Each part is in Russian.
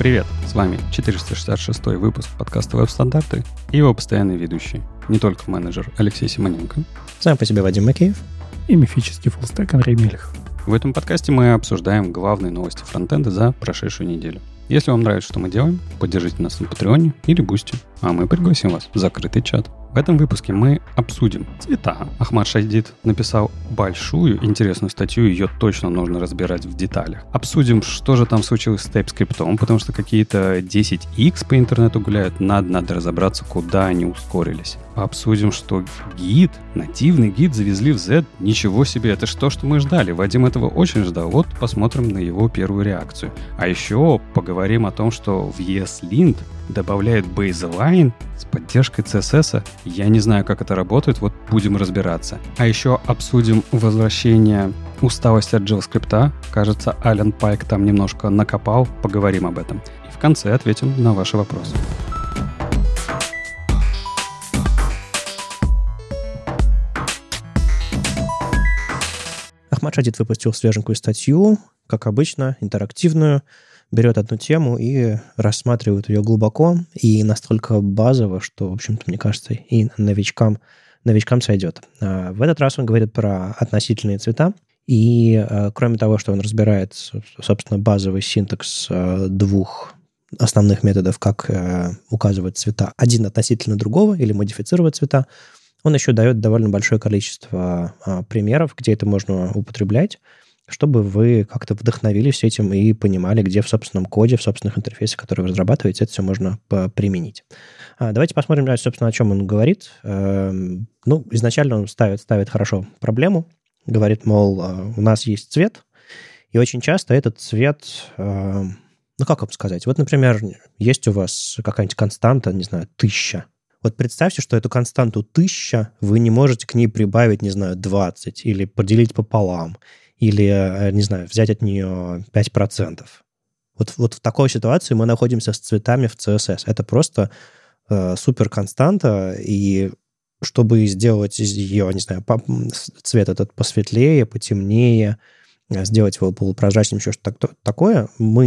Привет, с вами 466-й выпуск подкаста «Веб-стандарты» и его постоянный ведущий, не только менеджер Алексей Симоненко. Сам по себе Вадим Макеев. И мифический фуллстек Андрей Мелехов. В этом подкасте мы обсуждаем главные новости фронтенда за прошедшую неделю. Если вам нравится, что мы делаем, поддержите нас на Патреоне или Бусти, а мы пригласим вас в закрытый чат. В этом выпуске мы обсудим цвета. Ахмад Шайдид написал большую интересную статью, ее точно нужно разбирать в деталях. Обсудим, что же там случилось с TypeScript, потому что какие-то 10x по интернету гуляют, надо разобраться, куда они ускорились. Обсудим, что нативный гид завезли в Z. Ничего себе, это ж то, что мы ждали. Вадим этого очень ждал. Вот посмотрим на его первую реакцию. А еще поговорим о том, что в ESLint добавляют baseline с поддержкой CSS. Я не знаю, как это работает, вот будем разбираться. А еще обсудим возвращение усталости от JavaScript. Кажется, Ален Пайк там немножко накопал, поговорим об этом. И в конце ответим на ваши вопросы. Ахмад Шайдид выпустил свеженькую статью, как обычно, интерактивную, берет одну тему и рассматривает ее глубоко и настолько базово, что, в общем-то, мне кажется, и новичкам сойдет. В этот раз он говорит про относительные цвета, и кроме того, что он разбирает, собственно, базовый синтакс двух основных методов, как указывать цвета один относительно другого или модифицировать цвета, он еще дает довольно большое количество примеров, где это можно употреблять, чтобы вы как-то вдохновились этим и понимали, где в собственном коде, в собственных интерфейсах, которые вы разрабатываете, это все можно применить. Давайте посмотрим, собственно, о чем он говорит. Изначально он ставит хорошо проблему, говорит, мол, у нас есть цвет, и очень часто этот цвет, как вам сказать, вот, например, есть у вас какая-нибудь константа, не знаю, 1000. Вот представьте, что эту константу 1000 вы не можете к ней прибавить, не знаю, 20 или поделить пополам, или, не знаю, взять от нее 5%. Вот в такой ситуации мы находимся с цветами в CSS. Это просто суперконстанта, и чтобы сделать из ее, не знаю, цвет этот посветлее, потемнее, сделать его полупрозрачным, еще что-то такое, мы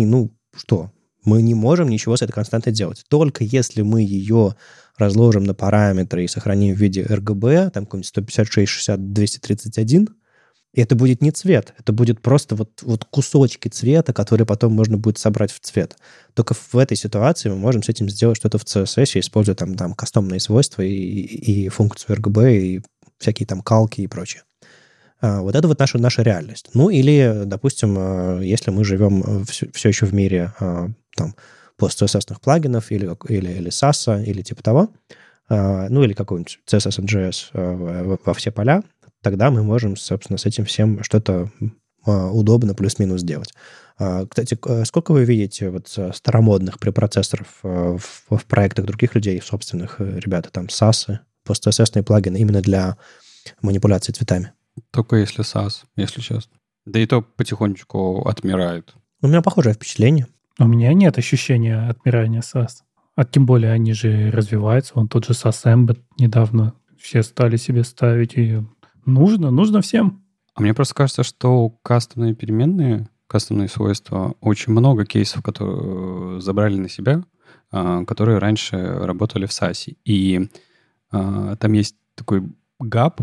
не можем ничего с этой константой делать. Только если мы ее разложим на параметры и сохраним в виде RGB, там какой-нибудь 156, 60, 231, и это будет не цвет, это будет просто вот кусочки цвета, которые потом можно будет собрать в цвет. Только в этой ситуации мы можем с этим сделать что-то в CSS, используя там кастомные свойства и функцию RGB, и всякие там калки и прочее. Вот это вот наша реальность. Или, допустим, если мы живем все еще в мире пост-CSS-ных плагинов или SAS, или типа того, или какой-нибудь CSS and JS во все поля, тогда мы можем, собственно, с этим всем что-то удобно плюс-минус делать. Кстати, сколько вы видите старомодных препроцессоров в проектах других людей, собственных ребят, там SAS, пост-CSS-ные плагины именно для манипуляции цветами? Только если SAS, если честно. Да и то потихонечку отмирает. У меня похожее впечатление. У меня нет ощущения отмирания SAS. А тем более они же развиваются. Вон тот же SAS Embed недавно все стали себе ставить. И нужно всем. А мне просто кажется, что кастомные переменные, кастомные свойства, очень много кейсов, которые забрали на себя, которые раньше работали в SAS. И там есть такой гап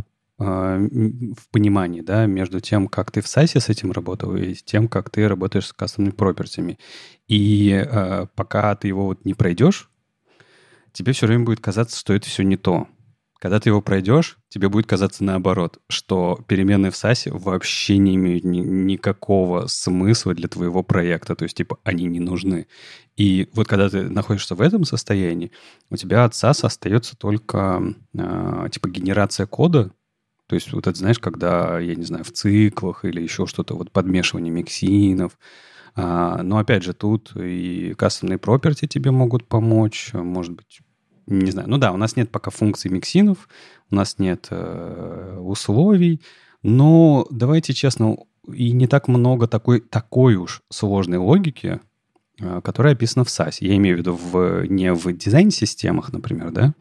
в понимании, да, между тем, как ты в SAS с этим работал, и тем, как ты работаешь с кастомными пропертями. И пока ты его не пройдешь, тебе все время будет казаться, что это все не то. Когда ты его пройдешь, тебе будет казаться наоборот, что переменные в SAS вообще не имеют никакого смысла для твоего проекта, то есть, они не нужны. И вот когда ты находишься в этом состоянии, у тебя от SAS остается только, генерация кода. То есть это, знаешь, когда, я не знаю, в циклах или еще что-то, подмешивание миксинов. Но опять же, тут и кастомные property тебе могут помочь, может быть, не знаю. У нас нет пока функций миксинов, у нас нет условий, но давайте честно, и не так много такой уж сложной логики, которая описана в SAS. Я имею в виду не в дизайн-системах, например, да,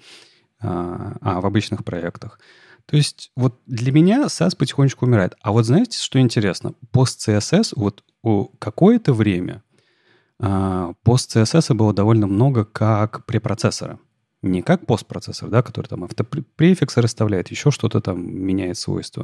а в обычных проектах. То есть для меня SAS потихонечку умирает. А знаете, что интересно? Пост-CSS какое-то время пост-CSS было довольно много как препроцессора. Не как постпроцессор, да, который там автопрефиксы расставляет, еще что-то там меняет свойства.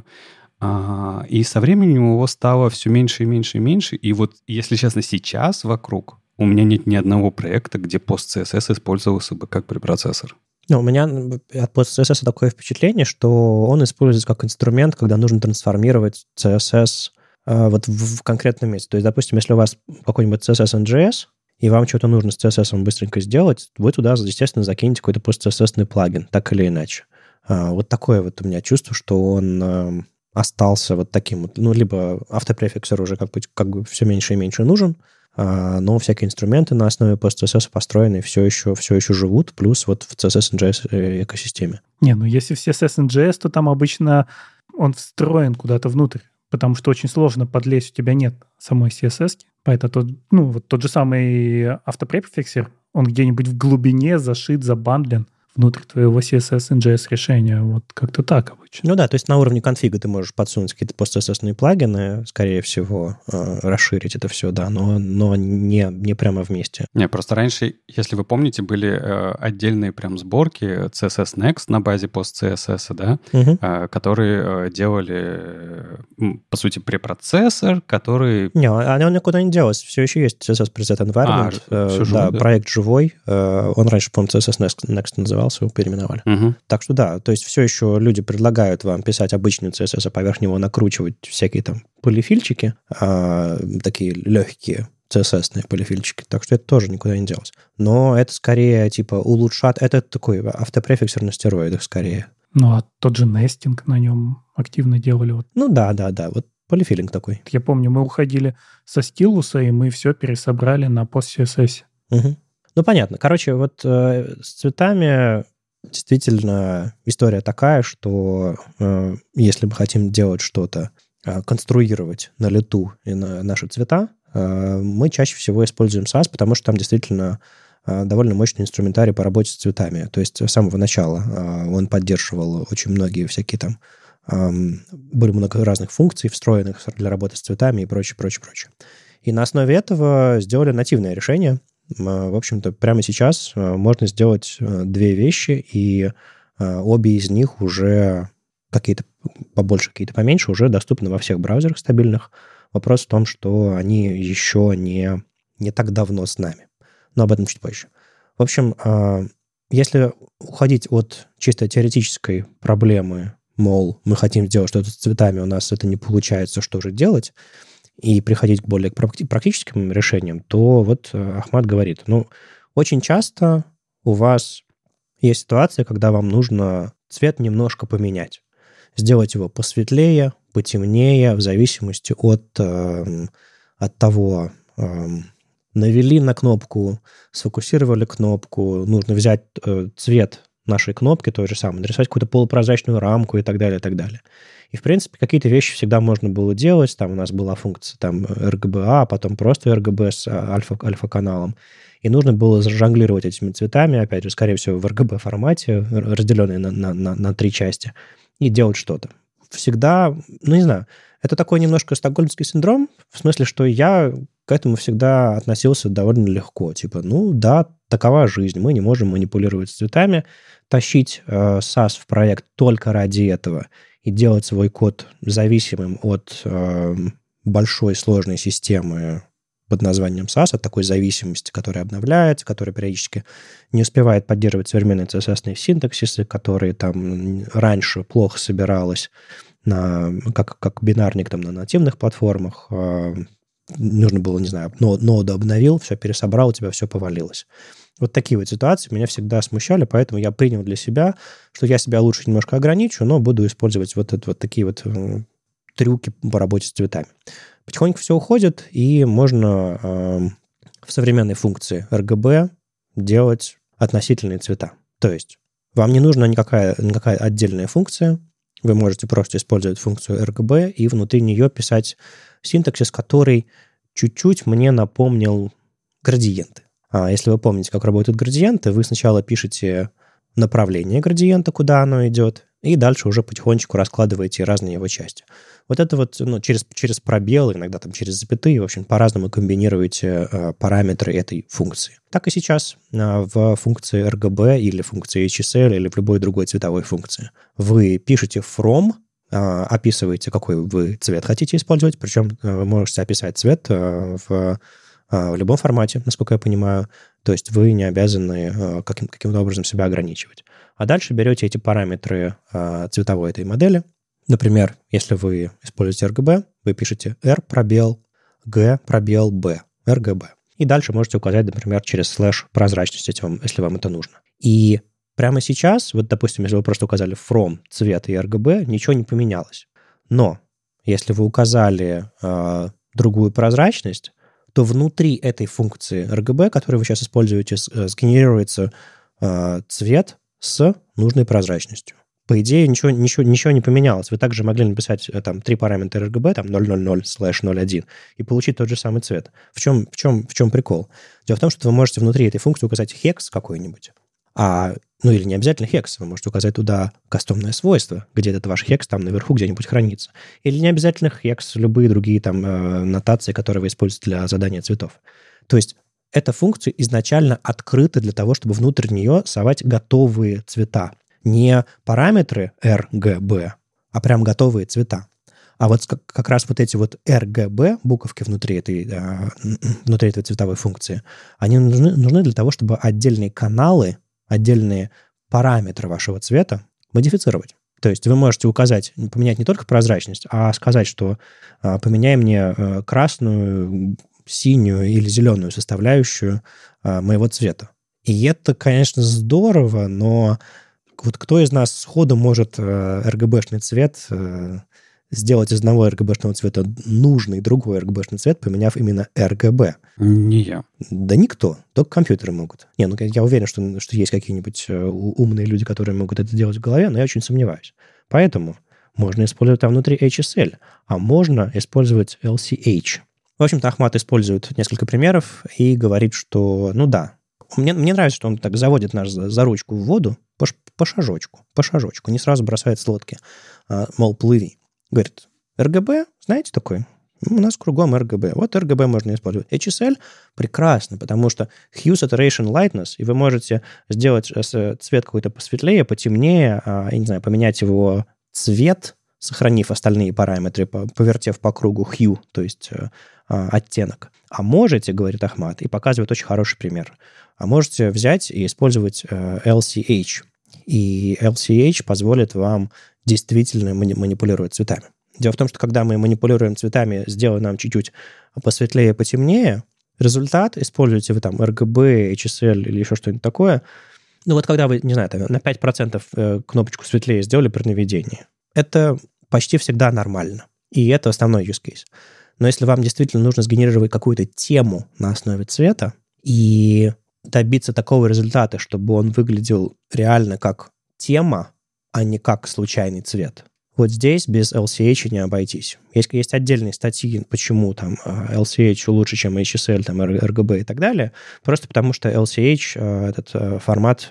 И со временем его стало все меньше и меньше и меньше. И вот, если честно, сейчас вокруг у меня нет ни одного проекта, где пост-CSS использовался бы как препроцессор. У меня от пост-CSS такое впечатление, что он используется как инструмент, когда нужно трансформировать CSS вот в конкретном месте. То есть, допустим, если у вас какой-нибудь CSS NGS, и вам что-то нужно с CSS быстренько сделать, вы туда, естественно, закинете какой-то пост-CSS плагин, так или иначе. Вот такое вот у меня чувство, что он остался вот таким вот. Либо автопрефиксер уже как бы все меньше и меньше нужен, но всякие инструменты на основе post-CSS построенные все еще живут, плюс вот в CSS NGS экосистеме. Если в CSS NGS, то там обычно он встроен куда-то внутрь, потому что очень сложно подлезть, у тебя нет самой CSS. Поэтому тот же самый автопрефиксер, он где-нибудь в глубине зашит, забандлен внутрь твоего CSS NGS решения. Вот как-то так обычно. То есть на уровне конфига ты можешь подсунуть какие-то пост-CSS плагины, скорее всего, расширить это все, да, но не прямо вместе. Просто раньше, если вы помните, были отдельные прям сборки CSS Next на базе пост-CSS, да, которые делали, по сути, препроцессор, который... Он никуда не делся. Все еще есть CSS Preset Environment. Проект живой. Он раньше, по-моему, CSS Next назывался, его переименовали. Так что да, то есть все еще люди предлагают вам писать обычный CSS, а поверх него накручивать всякие там полифильчики, такие легкие CSS-ные полифильчики. Так что это тоже никуда не делось. Но это скорее типа улучшать... Это такой автопрефиксер на стероидах скорее. А тот же нестинг на нем активно делали. Да. Вот полифилинг такой. Я помню, мы уходили со стилуса, и мы все пересобрали на пост-CSS. Понятно. Короче, вот с цветами действительно история такая, что если мы хотим делать что-то, конструировать на лету и на наши цвета, мы чаще всего используем SAS, потому что там действительно довольно мощный инструментарий по работе с цветами. То есть с самого начала он поддерживал очень многие всякие там... Были много разных функций, встроенных для работы с цветами и прочее. И на основе этого сделали нативное решение. В общем-то, прямо сейчас можно сделать две вещи, и обе из них уже какие-то побольше, какие-то поменьше, уже доступны во всех браузерах стабильных. Вопрос в том, что они еще не так давно с нами. Но об этом чуть позже. В общем, если уходить от чисто теоретической проблемы, мол, мы хотим сделать что-то с цветами, у нас это не получается, что же делать, и приходить к более практическим решениям, то вот Ахмат говорит, очень часто у вас есть ситуация, когда вам нужно цвет немножко поменять. Сделать его посветлее, потемнее, в зависимости от того, навели на кнопку, сфокусировали кнопку, нужно взять цвет нашей кнопки, той же самой, нарисовать какую-то полупрозрачную рамку и так далее, и так далее. И, в принципе, какие-то вещи всегда можно было делать. Там у нас была функция там RGBA, потом просто RGB с альфа-каналом. И нужно было жонглировать этими цветами, опять же, скорее всего, в RGB-формате, разделенные на три части, и делать что-то. Всегда, не знаю, это такой немножко стокгольмский синдром, в смысле, что я к этому всегда относился довольно легко. Типа, да, такова жизнь, мы не можем манипулировать с цветами, тащить SAS в проект только ради этого и делать свой код зависимым от большой сложной системы под названием SAS, от такой зависимости, которая обновляется, которая периодически не успевает поддерживать современные CSS-ные синтаксисы, которые там раньше плохо собиралась как бинарник там на нативных платформах. Нужно было, не знаю, ноду обновил, все пересобрал, у тебя все повалилось. Вот такие вот ситуации меня всегда смущали, поэтому я принял для себя, что я себя лучше немножко ограничу, но буду использовать вот такие вот трюки по работе с цветами. Потихоньку все уходит, и можно в современной функции RGB делать относительные цвета. То есть вам не нужна никакая отдельная функция, вы можете просто использовать функцию RGB и внутри нее писать синтаксис, который чуть-чуть мне напомнил градиенты. Если вы помните, как работают градиенты, вы сначала пишете направление градиента, куда оно идет, и дальше уже потихонечку раскладываете разные его части. Вот это вот через пробелы, иногда там через запятые, в общем, по-разному комбинируете параметры этой функции. Так и сейчас в функции RGB или функции HSL или в любой другой цветовой функции. Вы пишете from, описываете, какой вы цвет хотите использовать, причем вы можете описать цвет в любом формате, насколько я понимаю, то есть вы не обязаны каким-то образом себя ограничивать. А дальше берете эти параметры цветовой этой модели. Например, если вы используете RGB, вы пишете R пробел G пробел B, RGB. И дальше можете указать, например, через слэш прозрачность, если вам это нужно. И прямо сейчас, вот, допустим, если вы просто указали from, цвет и RGB, ничего не поменялось. Но если вы указали другую прозрачность, то внутри этой функции RGB, которую вы сейчас используете, сгенерируется цвет с нужной прозрачностью. По идее, ничего не поменялось. Вы также могли написать там 3 параметра RGB, там 000/01, и получить тот же самый цвет. В чем прикол? Дело в том, что вы можете внутри этой функции указать хекс какой-нибудь, или не обязательно хекс, вы можете указать туда кастомное свойство, где этот ваш хекс там наверху где-нибудь хранится. Или не обязательно хекс, любые другие там нотации, которые вы используете для задания цветов. То есть эта функция изначально открыта для того, чтобы внутрь нее совать готовые цвета. Не параметры RGB, а прям готовые цвета. А вот как раз вот эти вот RGB, буковки внутри этой цветовой функции, они нужны для того, чтобы отдельные каналы, отдельные параметры вашего цвета модифицировать. То есть вы можете поменять не только прозрачность, а сказать, что поменяй мне красную, синюю или зеленую составляющую моего цвета. И это, конечно, здорово, но вот кто из нас сходу может RGB-шный цвет сделать из одного RGB-шного цвета нужный другой RGB-шный цвет, поменяв именно RGB? Не я. Да никто. Только компьютеры могут. Я уверен, что есть какие-нибудь умные люди, которые могут это делать в голове, но я очень сомневаюсь. Поэтому можно использовать там внутри HSL, а можно использовать LCH. В общем-то, Ахмат использует несколько примеров и говорит, что, мне нравится, что он так заводит нас за ручку в воду по шажочку, не сразу бросает с лодки, мол, плыви. Говорит, RGB, знаете такой? У нас кругом RGB. Вот RGB можно использовать. HSL прекрасно, потому что Hue, Saturation, Lightness, и вы можете сделать цвет какой-то посветлее, потемнее, поменять его цвет, сохранив остальные параметры, повертев по кругу Hue, то есть оттенок. А можете, говорит Ахмат, и показывает очень хороший пример, можете взять и использовать LCH. И LCH позволит вам действительно манипулировать цветами. Дело в том, что когда мы манипулируем цветами, сделая нам чуть-чуть посветлее, потемнее, результат, используете вы там RGB, HSL или еще что-нибудь такое, когда вы, на 5% кнопочку светлее сделали при наведении, это почти всегда нормально. И это основной use case. Но если вам действительно нужно сгенерировать какую-то тему на основе цвета и добиться такого результата, чтобы он выглядел реально как тема, а не как случайный цвет, вот здесь без LCH не обойтись. Есть отдельные статьи, почему там LCH лучше, чем HSL, там RGB и так далее, просто потому что LCH, этот формат,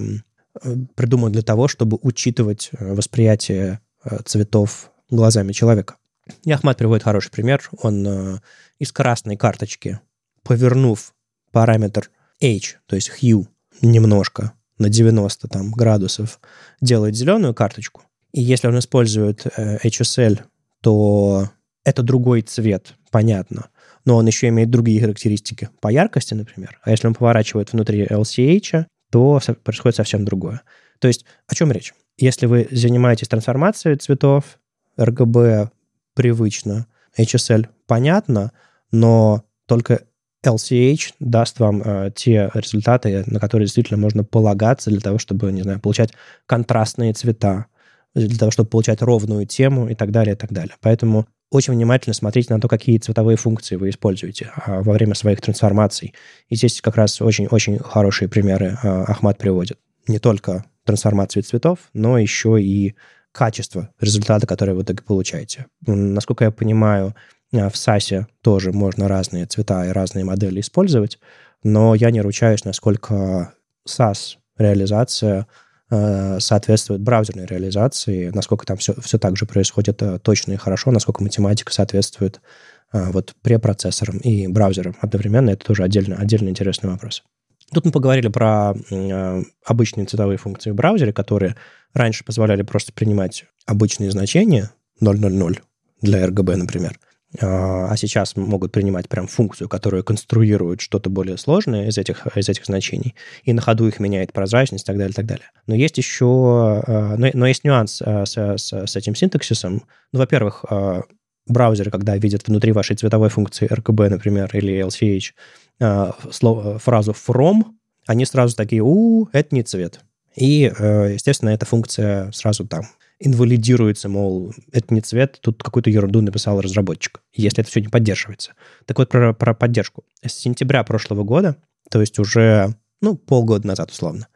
придуман для того, чтобы учитывать восприятие цветов глазами человека. И Ахмат приводит хороший пример. Он из красной карточки, повернув параметр H, то есть hue, немножко на 90 градусов, делает зеленую карточку. И если он использует HSL, то это другой цвет, понятно. Но он еще имеет другие характеристики по яркости, например. А если он поворачивает внутри LCH, то происходит совсем другое. То есть о чем речь? Если вы занимаетесь трансформацией цветов, RGB привычно, HSL понятно, но только LCH даст вам те результаты, на которые действительно можно полагаться для того, чтобы, получать контрастные цвета, для того, чтобы получать ровную тему и так далее, и так далее. Поэтому очень внимательно смотрите на то, какие цветовые функции вы используете во время своих трансформаций. И здесь как раз очень-очень хорошие примеры Ахмат приводит. Не только трансформации цветов, но еще и качество результата, который вы так получаете. Насколько я понимаю, в SAS тоже можно разные цвета и разные модели использовать, но я не ручаюсь, насколько SAS-реализация соответствует браузерной реализации, насколько там все так же происходит точно и хорошо, насколько математика соответствует вот препроцессорам и браузерам одновременно, это тоже отдельно интересный вопрос. Тут мы поговорили про обычные цветовые функции в браузере, которые раньше позволяли просто принимать обычные значения 000 для RGB, например, а сейчас могут принимать прям функцию, которая конструирует что-то более сложное из этих значений, и на ходу их меняет прозрачность и так далее, и так далее. Но есть еще... Но есть нюанс с этим синтаксисом. Ну, во-первых, браузеры, когда видят внутри вашей цветовой функции RGB, например, или LCH, фразу from, они сразу такие, это не цвет. И, естественно, эта функция сразу там инвалидируется, мол, это не цвет, тут какую-то ерунду написал разработчик, если это все не поддерживается. Так вот, про поддержку. С сентября прошлого года, то есть уже, полгода назад условно,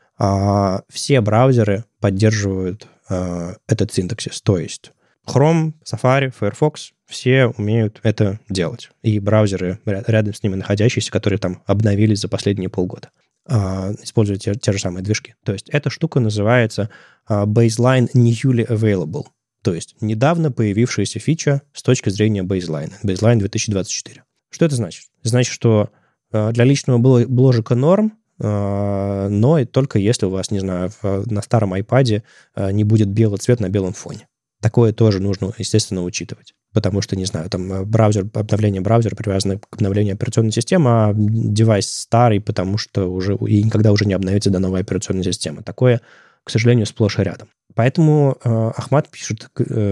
все браузеры поддерживают этот синтаксис. То есть Chrome, Safari, Firefox, все умеют это делать. И браузеры рядом с ними находящиеся, которые там обновились за последние полгода, используют те же самые движки. То есть эта штука называется baseline newly available. То есть недавно появившаяся фича с точки зрения baseline. Baseline 2024. Что это значит? Значит, что для личного бложика норм, но и только если у вас, не знаю, на старом iPad не будет белый цвет на белом фоне. Такое тоже нужно, естественно, учитывать. Потому что, не знаю, там обновление браузера привязано к обновлению операционной системы, а девайс старый, потому что уже и никогда уже не обновится до новой операционной системы. Такое, к сожалению, сплошь и рядом. Поэтому Ахмат пишет,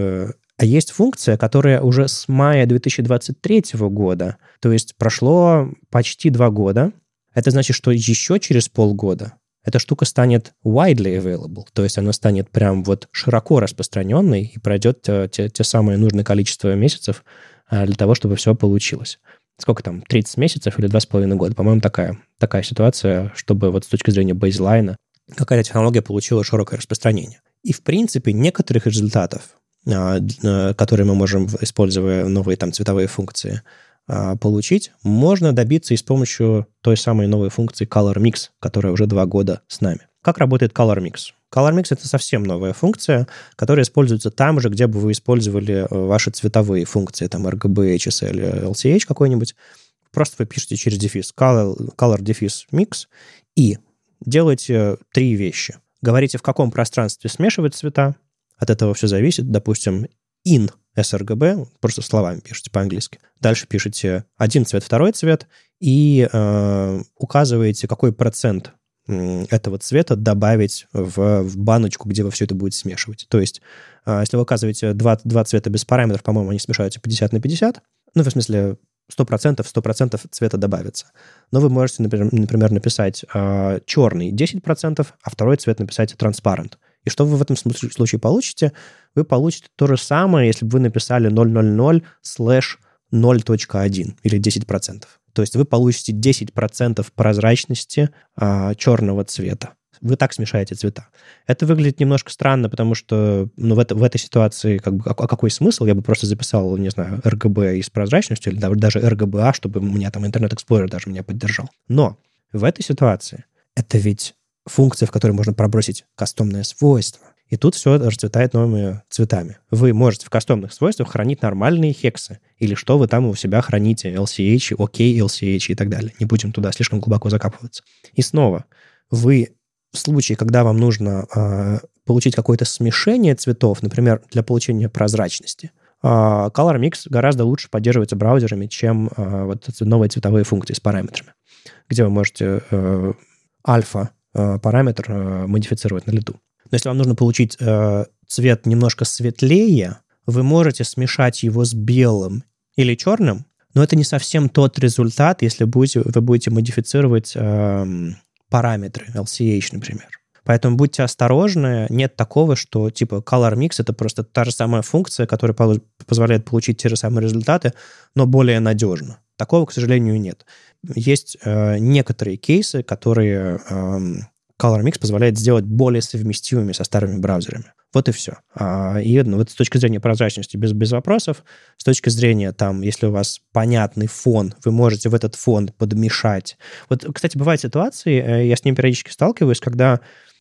а есть функция, которая уже с мая 2023 года, то есть прошло почти 2 года. Это значит, что еще через полгода эта штука станет widely available, то есть она станет прям вот широко распространенной и пройдет те самые нужное количество месяцев для того, чтобы все получилось. Сколько там, 30 месяцев или 2,5 года? По-моему, такая ситуация, чтобы вот с точки зрения бейзлайна какая-то технология получила широкое распространение. И, в принципе, некоторых результатов, которые мы можем, используя новые там цветовые функции, получить, можно добиться и с помощью той самой новой функции Color Mix, которая уже 2 года с нами. Как работает Color Mix? Color Mix — это совсем новая функция, которая используется там же, где бы вы использовали ваши цветовые функции, там RGB, HSL, LCH какой-нибудь. Просто вы пишете через дефис Color дефис Mix и делаете 3 вещи. Говорите, в каком пространстве смешивать цвета. От этого все зависит. Допустим, in sRGB, просто словами пишете по-английски. Дальше пишете один цвет, второй цвет, и указываете, какой процент этого цвета добавить в баночку, где вы все это будете смешивать. То есть, если вы указываете два цвета без параметров, по-моему, они смешаются 50 на 50, в смысле 100% цвета добавится. Но вы можете, например, написать черный 10%, а второй цвет написать transparent. И что вы в этом случае получите? Вы получите то же самое, если бы вы написали 000/0.1 или 10%. То есть вы получите 10% прозрачности черного цвета. Вы так смешаете цвета. Это выглядит немножко странно, потому что в этой ситуации какой смысл? Я бы просто записал, не знаю, RGB и с прозрачностью, или даже RGBA, чтобы у меня там Internet Explorer даже меня поддержал. Но в этой ситуации это ведь функция, в которой можно пробросить кастомное свойство. И тут все расцветает новыми цветами. Вы можете в кастомных свойствах хранить нормальные хексы. Или что вы там у себя храните, LCH, OK, LCH и так далее. Не будем туда слишком глубоко закапываться. И снова, вы в случае, когда вам нужно получить какое-то смешение цветов, например, для получения прозрачности, Color Mix гораздо лучше поддерживается браузерами, чем вот новые цветовые функции с параметрами, где вы можете альфа-параметр модифицировать на лету. Но если вам нужно получить цвет немножко светлее, вы можете смешать его с белым или черным, но это не совсем тот результат, если вы будете модифицировать параметры, LCH, например. Поэтому будьте осторожны. Нет такого, что типа Color Mix — это просто та же самая функция, которая позволяет получить те же самые результаты, но более надежно. Такого, к сожалению, нет. Есть некоторые кейсы, которые Color Mix позволяет сделать более совместимыми со старыми браузерами. Вот и все. И вот с точки зрения прозрачности без вопросов, с точки зрения, там, если у вас понятный фон, вы можете в этот фон подмешать. Вот, кстати, бывают ситуации, я с ним периодически сталкиваюсь, когда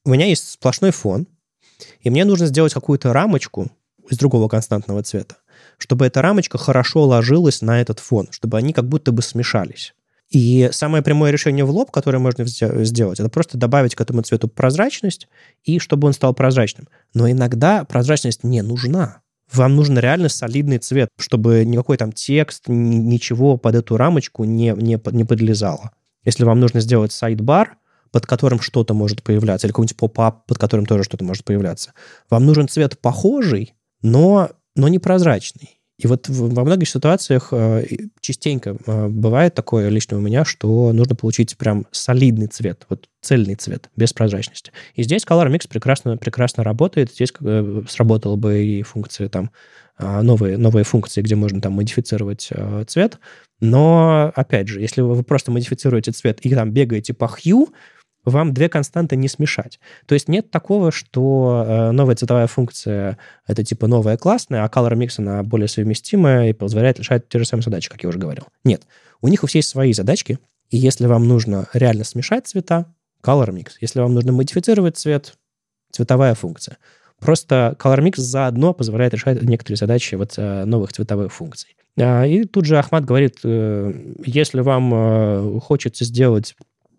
у меня есть сплошной фон, и мне нужно сделать какую-то рамочку из другого константного цвета, чтобы эта рамочка хорошо ложилась на этот фон, чтобы они как будто бы смешались. И самое прямое решение в лоб, которое можно сделать, это просто добавить к этому цвету прозрачность, и чтобы он стал прозрачным. Но иногда прозрачность не нужна. Вам нужен реально солидный цвет, чтобы никакой там текст, ничего под эту рамочку не подлезало. Если вам нужно сделать сайдбар, под которым что-то может появляться, или какой-нибудь поп-ап, под которым тоже что-то может появляться, вам нужен цвет похожий, но не прозрачный. И вот во многих ситуациях частенько бывает такое лично у меня, что нужно получить прям солидный цвет, вот цельный цвет, без прозрачности. И здесь Color Mix прекрасно работает. Здесь сработала бы и функции там, новые функции, где можно там модифицировать цвет. Но, опять же, если вы просто модифицируете цвет и там бегаете по hue, вам две константы не смешать. То есть нет такого, что новая цветовая функция — это типа новая классная, а Color Mix, она более совместимая и позволяет решать те же самые задачи, как я уже говорил. Нет. У них у всех есть свои задачки, и если вам нужно реально смешать цвета, Color Mix. Если вам нужно модифицировать цвет, цветовая функция. Просто Color Mix заодно позволяет решать некоторые задачи вот новых цветовых функций. И тут же Ахмад говорит, если вам хочется сделать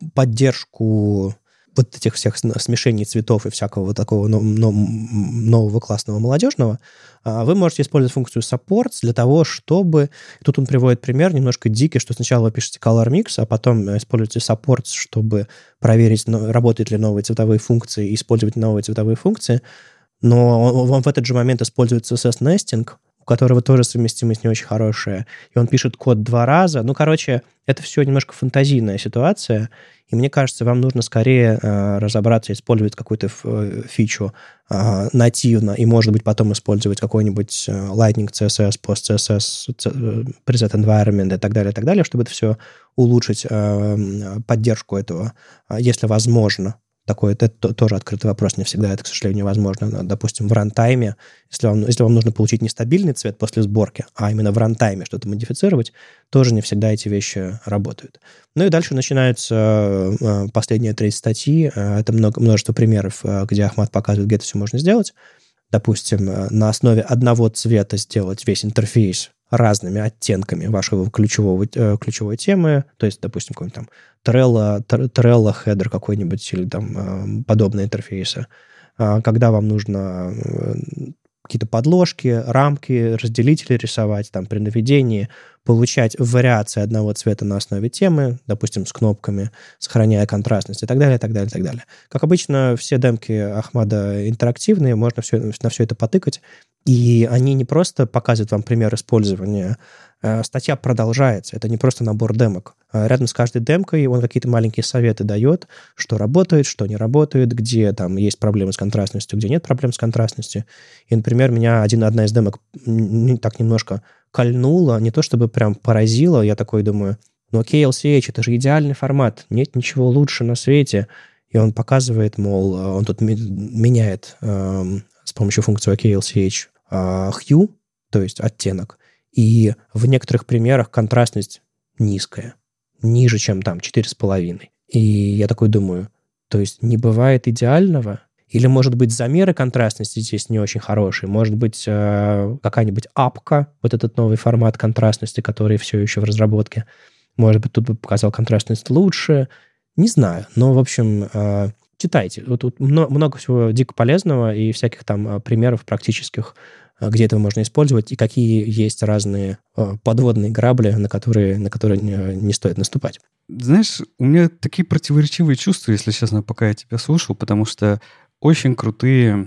поддержку вот этих всех смешений цветов и всякого вот такого нового классного молодежного, вы можете использовать функцию supports для того, чтобы... Тут он приводит пример немножко дикий, что сначала вы пишете color mix, а потом используете supports, чтобы проверить, работают ли новые цветовые функции и использовать новые цветовые функции. Но он в этот же момент использует CSS-nesting, у которого тоже совместимость не очень хорошая, и он пишет код 2 раза. Это все немножко фантазийная ситуация, и мне кажется, вам нужно скорее разобраться, использовать какую-то фичу нативно, и, может быть, потом использовать какой-нибудь Lightning CSS, Post-CSS, Preset Environment и так далее, чтобы это все улучшить поддержку этого, если возможно. Такой, это тоже открытый вопрос, не всегда это, к сожалению, невозможно. Допустим, в рантайме, если вам нужно получить нестабильный цвет после сборки, а именно в рантайме что-то модифицировать, тоже не всегда эти вещи работают. Ну и дальше начинаются последние 3 статьи. Это множество примеров, где Ахмад показывает, где это все можно сделать. Допустим, на основе одного цвета сделать весь интерфейс разными оттенками вашего ключевой темы, то есть, допустим, какой-нибудь там Trello хедер какой-нибудь или там подобные интерфейсы. Когда вам нужно какие-то подложки, рамки, разделители рисовать, там при наведении, получать вариации одного цвета на основе темы, допустим, с кнопками, сохраняя контрастность и так далее, и так далее, и так далее. Как обычно, все демки Ахмада интерактивные, можно на все это потыкать, и они не просто показывают вам пример использования, статья продолжается, это не просто набор демок. Рядом с каждой демкой он какие-то маленькие советы дает, что работает, что не работает, где там есть проблемы с контрастностью, где нет проблем с контрастностью. И, например, меня одна из демок так немножко кольнула, не то чтобы прям поразила, я такой думаю, ну окей, LCH, это же идеальный формат, нет ничего лучше на свете. И он показывает, мол, он тут меняет с помощью функции OKLCH hue, то есть оттенок, и в некоторых примерах контрастность низкая, ниже, чем там 4,5. И я такой думаю, то есть не бывает идеального? Или, может быть, замеры контрастности здесь не очень хорошие? Может быть, какая-нибудь апка, вот этот новый формат контрастности, который все еще в разработке, может быть, тут бы показал контрастность лучше? Не знаю. Но, в общем, читайте. Вот тут много всего дико полезного и всяких там примеров практических, где это можно использовать, и какие есть разные подводные грабли, на которые не стоит наступать. Знаешь, у меня такие противоречивые чувства, если честно, пока я тебя слушал, потому что очень крутые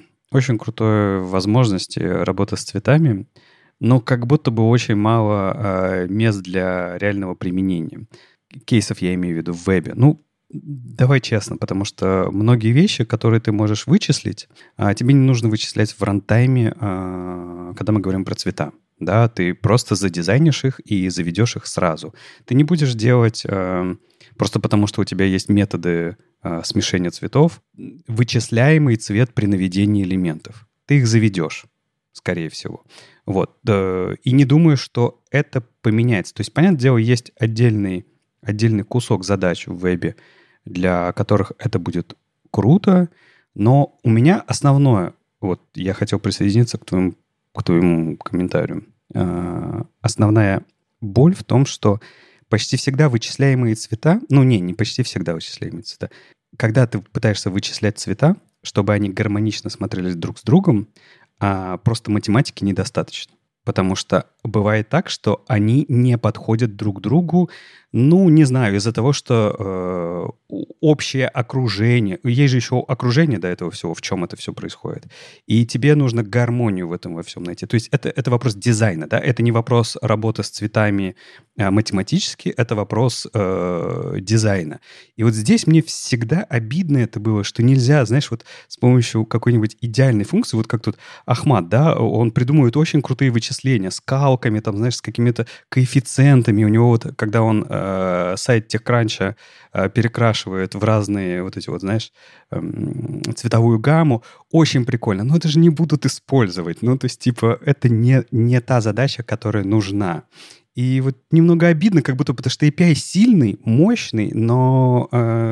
возможности работы с цветами, но как будто бы очень мало мест для реального применения. Кейсов я имею в виду в вебе. Давай честно, потому что многие вещи, которые ты можешь вычислить, тебе не нужно вычислять в рантайме, когда мы говорим про цвета. Да, ты просто задизайнишь их и заведешь их сразу. Ты не будешь делать просто потому, что у тебя есть методы смешения цветов, вычисляемый цвет при наведении элементов. Ты их заведешь, скорее всего. Вот. И не думаю, что это поменяется. То есть, понятное дело, есть отдельный кусок задач в вебе, для которых это будет круто, Но у меня основное, вот я хотел присоединиться к твоему комментарию. Основная боль в том, что почти всегда вычисляемые цвета, не почти всегда вычисляемые цвета, когда ты пытаешься вычислять цвета, чтобы они гармонично смотрелись друг с другом, просто математики недостаточно. Потому что бывает так, что они не подходят друг другу, не знаю, из-за того, что общее окружение, есть же еще окружение до этого всего, в чем это все происходит, и тебе нужно гармонию в этом во всем найти. То есть это вопрос дизайна, да, это не вопрос работы с цветами математически, это вопрос дизайна. И вот здесь мне всегда обидно это было, что нельзя, знаешь, вот с помощью какой-нибудь идеальной функции, вот как тут Ахмат, да, он придумывает очень крутые вычисления с калками, там, знаешь, с какими-то коэффициентами. У него вот, когда он сайт TechCrunch перекрашивает в разные вот эти вот, знаешь, цветовую гамму, очень прикольно. Но это же не будут использовать. То есть, типа, это не та задача, которая нужна. И вот немного обидно, как будто, потому что API сильный, мощный, но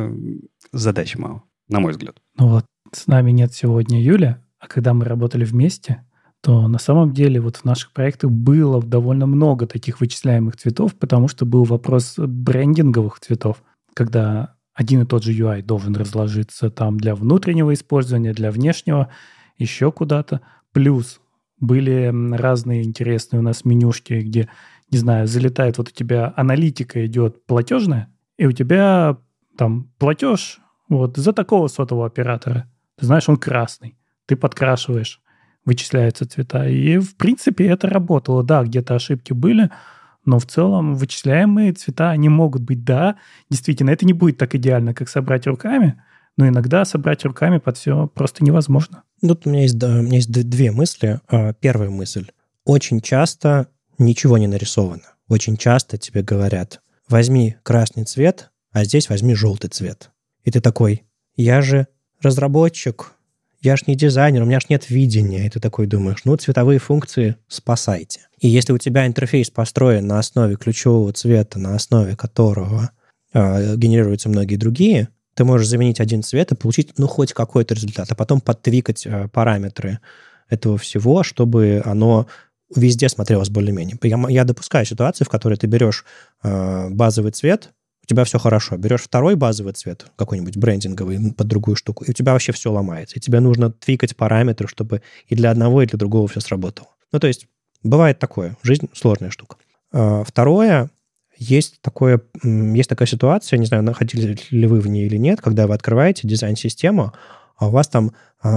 задач мало, на мой взгляд. С нами нет сегодня Юля, а когда мы работали вместе, то на самом деле вот в наших проектах было довольно много таких вычисляемых цветов, потому что был вопрос брендинговых цветов, когда один и тот же UI должен разложиться там для внутреннего использования, для внешнего, еще куда-то. Плюс были разные интересные у нас менюшки, где, не знаю, залетает вот у тебя аналитика идет платежная, и у тебя там платеж вот за такого сотового оператора. Ты знаешь, он красный. Ты подкрашиваешь, вычисляются цвета. И, в принципе, это работало. Да, где-то ошибки были, но в целом вычисляемые цвета, они могут быть, да, действительно, это не будет так идеально, как собрать руками, но иногда собрать руками под все просто невозможно. Тут у меня есть две мысли. Первая мысль. Очень часто ничего не нарисовано. Очень часто тебе говорят, возьми красный цвет, а здесь возьми желтый цвет. И ты такой, я же разработчик, я ж не дизайнер, у меня ж нет видения. И ты такой думаешь, цветовые функции спасайте. И если у тебя интерфейс построен на основе ключевого цвета, на основе которого генерируются многие другие, ты можешь заменить один цвет и получить, хоть какой-то результат, а потом подтвикать параметры этого всего, чтобы оно везде смотрелось более-менее. Я допускаю ситуации, в которой ты берешь базовый цвет, у тебя все хорошо. Берешь второй базовый цвет, какой-нибудь брендинговый, под другую штуку, и у тебя вообще все ломается. И тебе нужно твикать параметры, чтобы и для одного, и для другого все сработало. То есть бывает такое. Жизнь сложная штука. Второе, есть такая ситуация, не знаю, находились ли вы в ней или нет, когда вы открываете дизайн-систему, а у вас там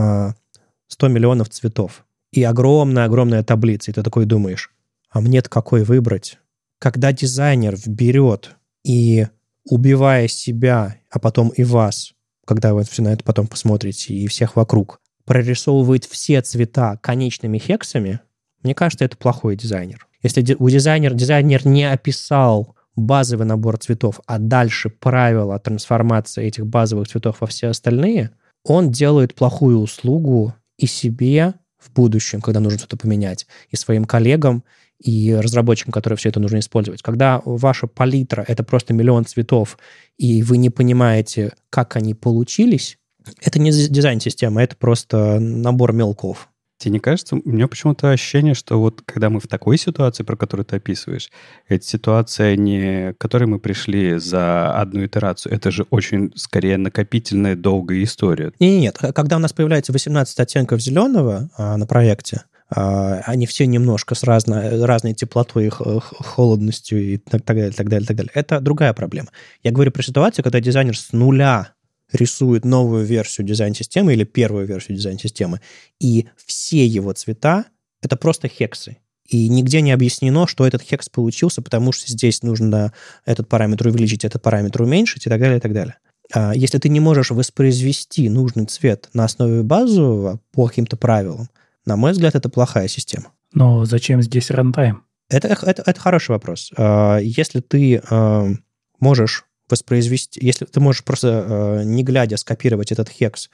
100 миллионов цветов и огромная-огромная таблица, и ты такой думаешь, а мне-то какой выбрать? Когда дизайнер берет и, убивая себя, а потом и вас, когда вы все на это потом посмотрите, и всех вокруг, прорисовывает все цвета конечными хексами, мне кажется, это плохой дизайнер. Если дизайнер не описал базовый набор цветов, а дальше правила трансформации этих базовых цветов во все остальные, он делает плохую услугу и себе в будущем, когда нужно что-то поменять, и своим коллегам, и разработчикам, которые все это нужно использовать. Когда ваша палитра — это просто миллион цветов, и вы не понимаете, как они получились, это не дизайн-система, это просто набор мелков. Тебе не кажется? У меня почему-то ощущение, что вот когда мы в такой ситуации, про которую ты описываешь, это ситуация, не к которой мы пришли за одну итерацию. Это же очень, скорее, накопительная, долгая история. Нет. Когда у нас появляется 18 оттенков зеленого на проекте, они все немножко с разной теплотой, холодностью и так далее, так далее, так далее. Это другая проблема. Я говорю про ситуацию, когда дизайнер с нуля рисует новую версию дизайн-системы или первую версию дизайн-системы, и все его цвета — это просто хексы. И нигде не объяснено, что этот хекс получился, потому что здесь нужно этот параметр увеличить, этот параметр уменьшить и так далее, и так далее. Если ты не можешь воспроизвести нужный цвет на основе базового по каким-то правилам, на мой взгляд, это плохая система. Но зачем здесь рантайм? Это хороший вопрос. Если ты можешь воспроизвести, если ты можешь просто, не глядя, скопировать этот хекс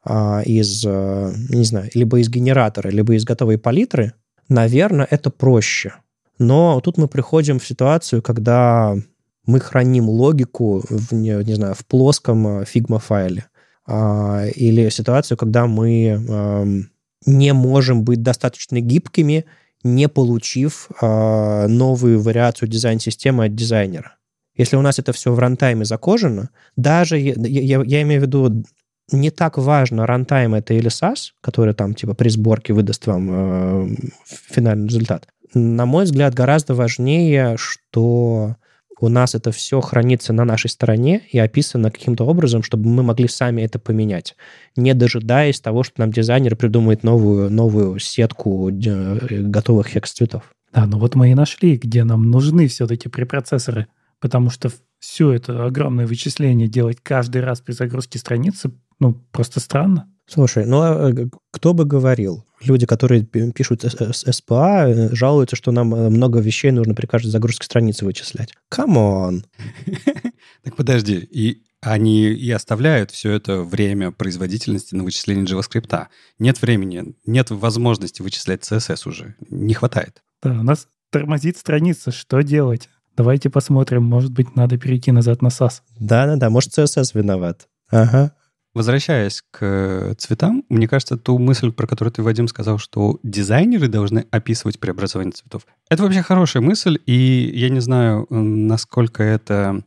из, не знаю, либо из генератора, либо из готовой палитры, наверное, это проще. Но тут мы приходим в ситуацию, когда мы храним логику в плоском Figma-файле. или ситуацию, когда мы не можем быть достаточно гибкими, не получив новую вариацию дизайн-системы от дизайнера. Если у нас это все в рантайме закожено, даже, я имею в виду, не так важно, рантайм это или SaaS, который там типа при сборке выдаст вам финальный результат. На мой взгляд, гораздо важнее, что у нас это все хранится на нашей стороне и описано каким-то образом, чтобы мы могли сами это поменять, не дожидаясь того, что нам дизайнер придумает новую сетку готовых хекс-цветов. Да, ну вот мы и нашли, где нам нужны все-таки препроцессоры, потому что все это огромное вычисление делать каждый раз при загрузке страницы, просто странно. Слушай, кто бы говорил? Люди, которые пишут SPA, жалуются, что нам много вещей нужно при каждой загрузке страницы вычислять. Come on! Так подожди, и они и оставляют все это время производительности на вычисление JavaScript. Нет времени, нет возможности вычислять CSS уже. Не хватает. Да, у нас тормозит страница. Что делать? Давайте посмотрим. Может быть, надо перейти назад на SAS. Да, может, CSS виноват. Ага. Возвращаясь к цветам, мне кажется, ту мысль, про которую ты, Вадим, сказал, что дизайнеры должны описывать преобразование цветов. Это вообще хорошая мысль, и я не знаю, насколько это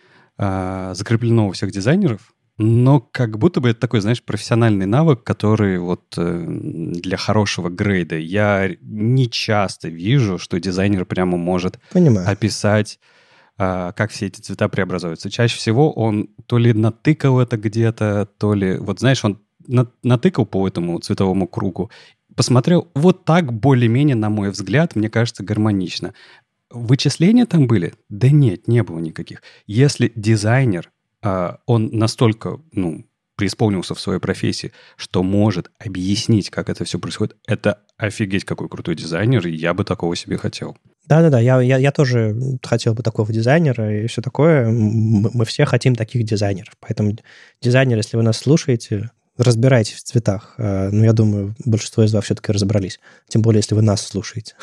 закреплено у всех дизайнеров, но как будто бы это такой, знаешь, профессиональный навык, который вот для хорошего грейда. Я не часто вижу, что дизайнер прямо может описать, как все эти цвета преобразуются. Чаще всего он то ли натыкал это где-то, то ли... Вот знаешь, он натыкал по этому цветовому кругу, посмотрел, вот так более-менее, на мой взгляд, мне кажется, гармонично. Вычисления там были? Да нет, не было никаких. Если дизайнер, он настолько, преисполнился в своей профессии, что может объяснить, как это все происходит, это офигеть какой крутой дизайнер, и я бы такого себе хотел. Да, я тоже хотел бы такого дизайнера и все такое. Мы все хотим таких дизайнеров. Поэтому, дизайнер, если вы нас слушаете, разбирайтесь в цветах. Я думаю, большинство из вас все-таки разобрались. Тем более, если вы нас слушаете.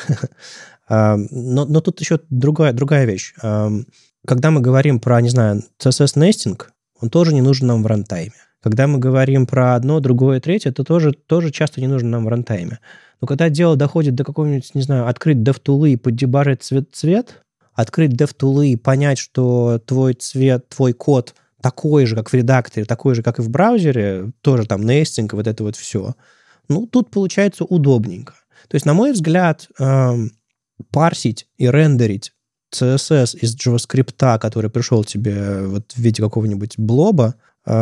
Но тут еще другая вещь. Когда мы говорим про, CSS-нестинг, он тоже не нужен нам в рантайме. Когда мы говорим про одно, другое, третье, это тоже часто не нужно нам в рантайме. Но когда дело доходит до какого-нибудь, открыть DevTool'ы и поддебажить цвет, открыть DevTool'ы и понять, что твой цвет, твой код такой же, как в редакторе, такой же, как и в браузере, тоже там нестинг, вот это вот все, тут получается удобненько. То есть, на мой взгляд, парсить и рендерить CSS из JavaScript, который пришел тебе вот в виде какого-нибудь блоба,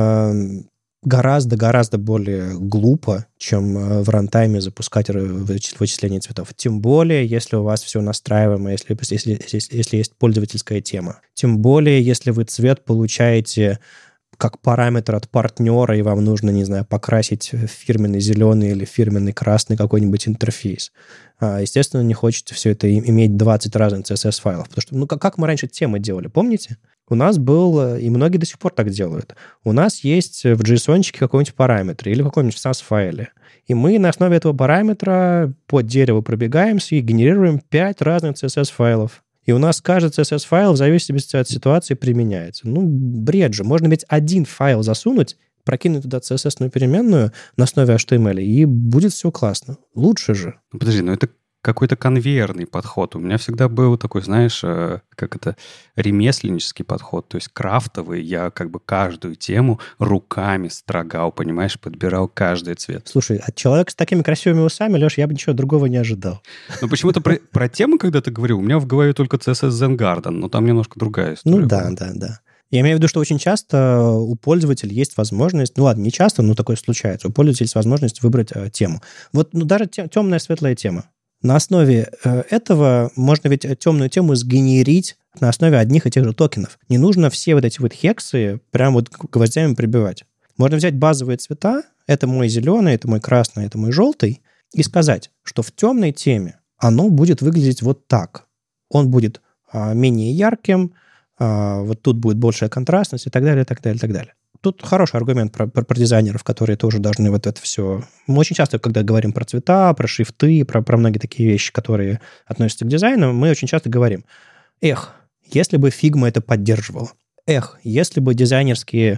гораздо более глупо, чем в рантайме запускать вычисление цветов. Тем более, если у вас все настраиваемо, если есть пользовательская тема. Тем более, если вы цвет получаете как параметр от партнера, и вам нужно, покрасить фирменный зеленый или фирменный красный какой-нибудь интерфейс. Естественно, не хочется все это иметь 20 разных CSS-файлов. Потому что, как мы раньше темы делали, помните? У нас был, и многие до сих пор так делают, у нас есть в JSON-чике какой-нибудь параметр или в каком-нибудь SAS-файле. И мы на основе этого параметра по дереву пробегаемся и генерируем 5 разных CSS-файлов. И у нас каждый CSS-файл в зависимости от ситуации применяется. Бред же. Можно ведь один файл засунуть, прокинуть туда CSS-ную переменную на основе HTML, и будет все классно. Лучше же. Подожди, это какой-то конвейерный подход. У меня всегда был такой, ремесленнический подход, то есть крафтовый. Я каждую тему руками строгал, понимаешь, подбирал каждый цвет. Слушай, от человека с такими красивыми усами, Леш, я бы ничего другого не ожидал. Почему-то про тему, когда ты говорил, у меня в голове только CSS Zen Garden, но там немножко другая история. Да. Я имею в виду, что очень часто у пользователя есть возможность, не часто, но такое случается, у пользователя есть возможность выбрать тему. Даже темная, светлая тема. На основе этого можно ведь темную тему сгенерить на основе одних и тех же токенов. Не нужно все вот эти хексы прям гвоздями прибивать. Можно взять базовые цвета, это мой зеленый, это мой красный, это мой желтый, и сказать, что в темной теме оно будет выглядеть вот так. Он будет менее ярким, вот тут будет большая контрастность и так далее, и так далее, и так далее. Тут хороший аргумент про дизайнеров, которые тоже должны вот это все... Мы очень часто, когда говорим про цвета, про шрифты, про многие такие вещи, которые относятся к дизайну, мы очень часто говорим, если бы Figma это поддерживала, если бы дизайнерские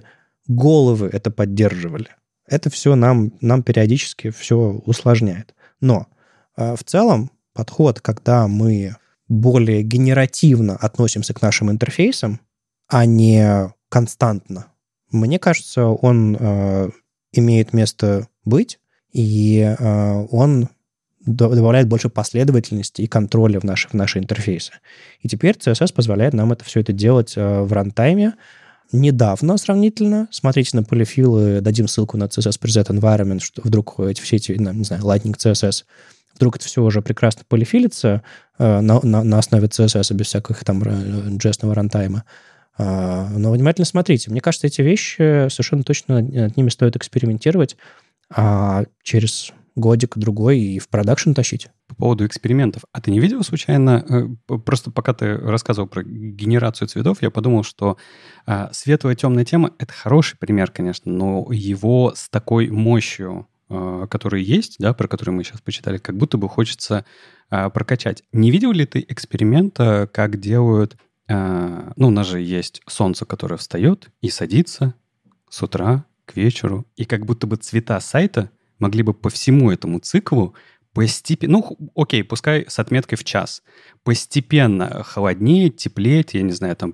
головы это поддерживали. Это все нам периодически все усложняет. Но в целом подход, когда мы более генеративно относимся к нашим интерфейсам, а не константно, мне кажется, он имеет место быть, и он добавляет больше последовательности и контроля в наши интерфейсы. И теперь CSS позволяет нам все это делать в рантайме. Недавно сравнительно, смотрите на полифилы, дадим ссылку на CSS Preset Environment, что вдруг все эти, не знаю, Lightning CSS, вдруг это все уже прекрасно полифилится на основе CSS, без всяких там JS-ного рантайма. Но внимательно смотрите. Мне кажется, эти вещи совершенно точно над ними стоит экспериментировать, а через годик-другой и в продакшн тащить. По поводу экспериментов. А ты не видел случайно, просто пока ты рассказывал про генерацию цветов, я подумал, что светлая темная тема — это хороший пример, конечно, но его с такой мощью, которая есть, да, про которую мы сейчас почитали, как будто бы хочется прокачать. Не видел ли ты эксперимента, как делают... у нас же есть солнце, которое встает и садится с утра к вечеру, и как будто бы цвета сайта могли бы по всему этому циклу постепенно, окей, пускай с отметкой в час, постепенно холоднеет, теплеет, я не знаю, там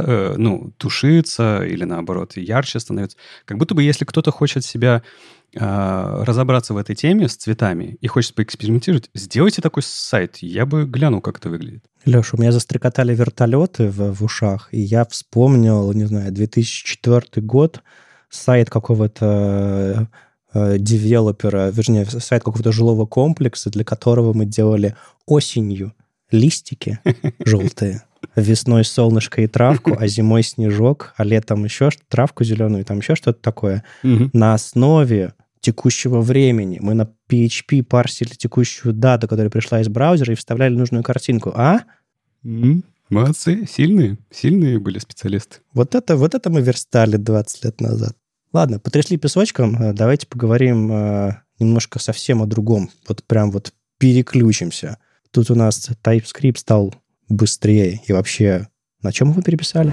тушится или наоборот ярче становится. Как будто бы если кто-то хочет себя разобраться в этой теме с цветами и хочет поэкспериментировать, сделайте такой сайт, я бы глянул, как это выглядит. Леша, у меня застрекотали вертолеты в ушах, и я вспомнил, не знаю, 2004 год, сайт какого-то девелопера, вернее, сайт какого-то жилого комплекса, для которого мы делали осенью листики желтые, весной солнышко и травку, а зимой снежок, а летом еще травку зеленую, там еще что-то такое. На основе текущего времени мы на PHP парсили текущую дату, которая пришла из браузера, и вставляли нужную картинку. Молодцы, сильные были специалисты. Вот это мы верстали 20 лет назад. Ладно, потрясли песочком, давайте поговорим немножко совсем о другом. Вот прям вот переключимся. Тут у нас TypeScript стал быстрее. И вообще, на чем его переписали?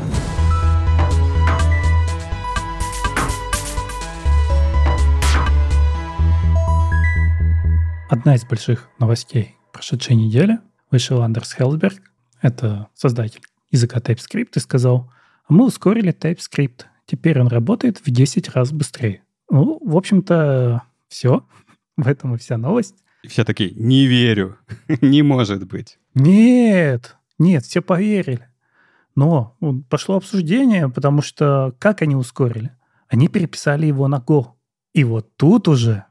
Одна из больших новостей прошедшей недели. Вышел Андерс Хелсберг, это создатель языка TypeScript, и сказал, а мы ускорили TypeScript. Теперь он работает в 10 раз быстрее. Ну, в общем-то, все. В этом и вся новость. И все такие, не верю, не может быть. Нет, все поверили. Но пошло обсуждение, потому что как они ускорили? Они переписали его на Go. И вот тут уже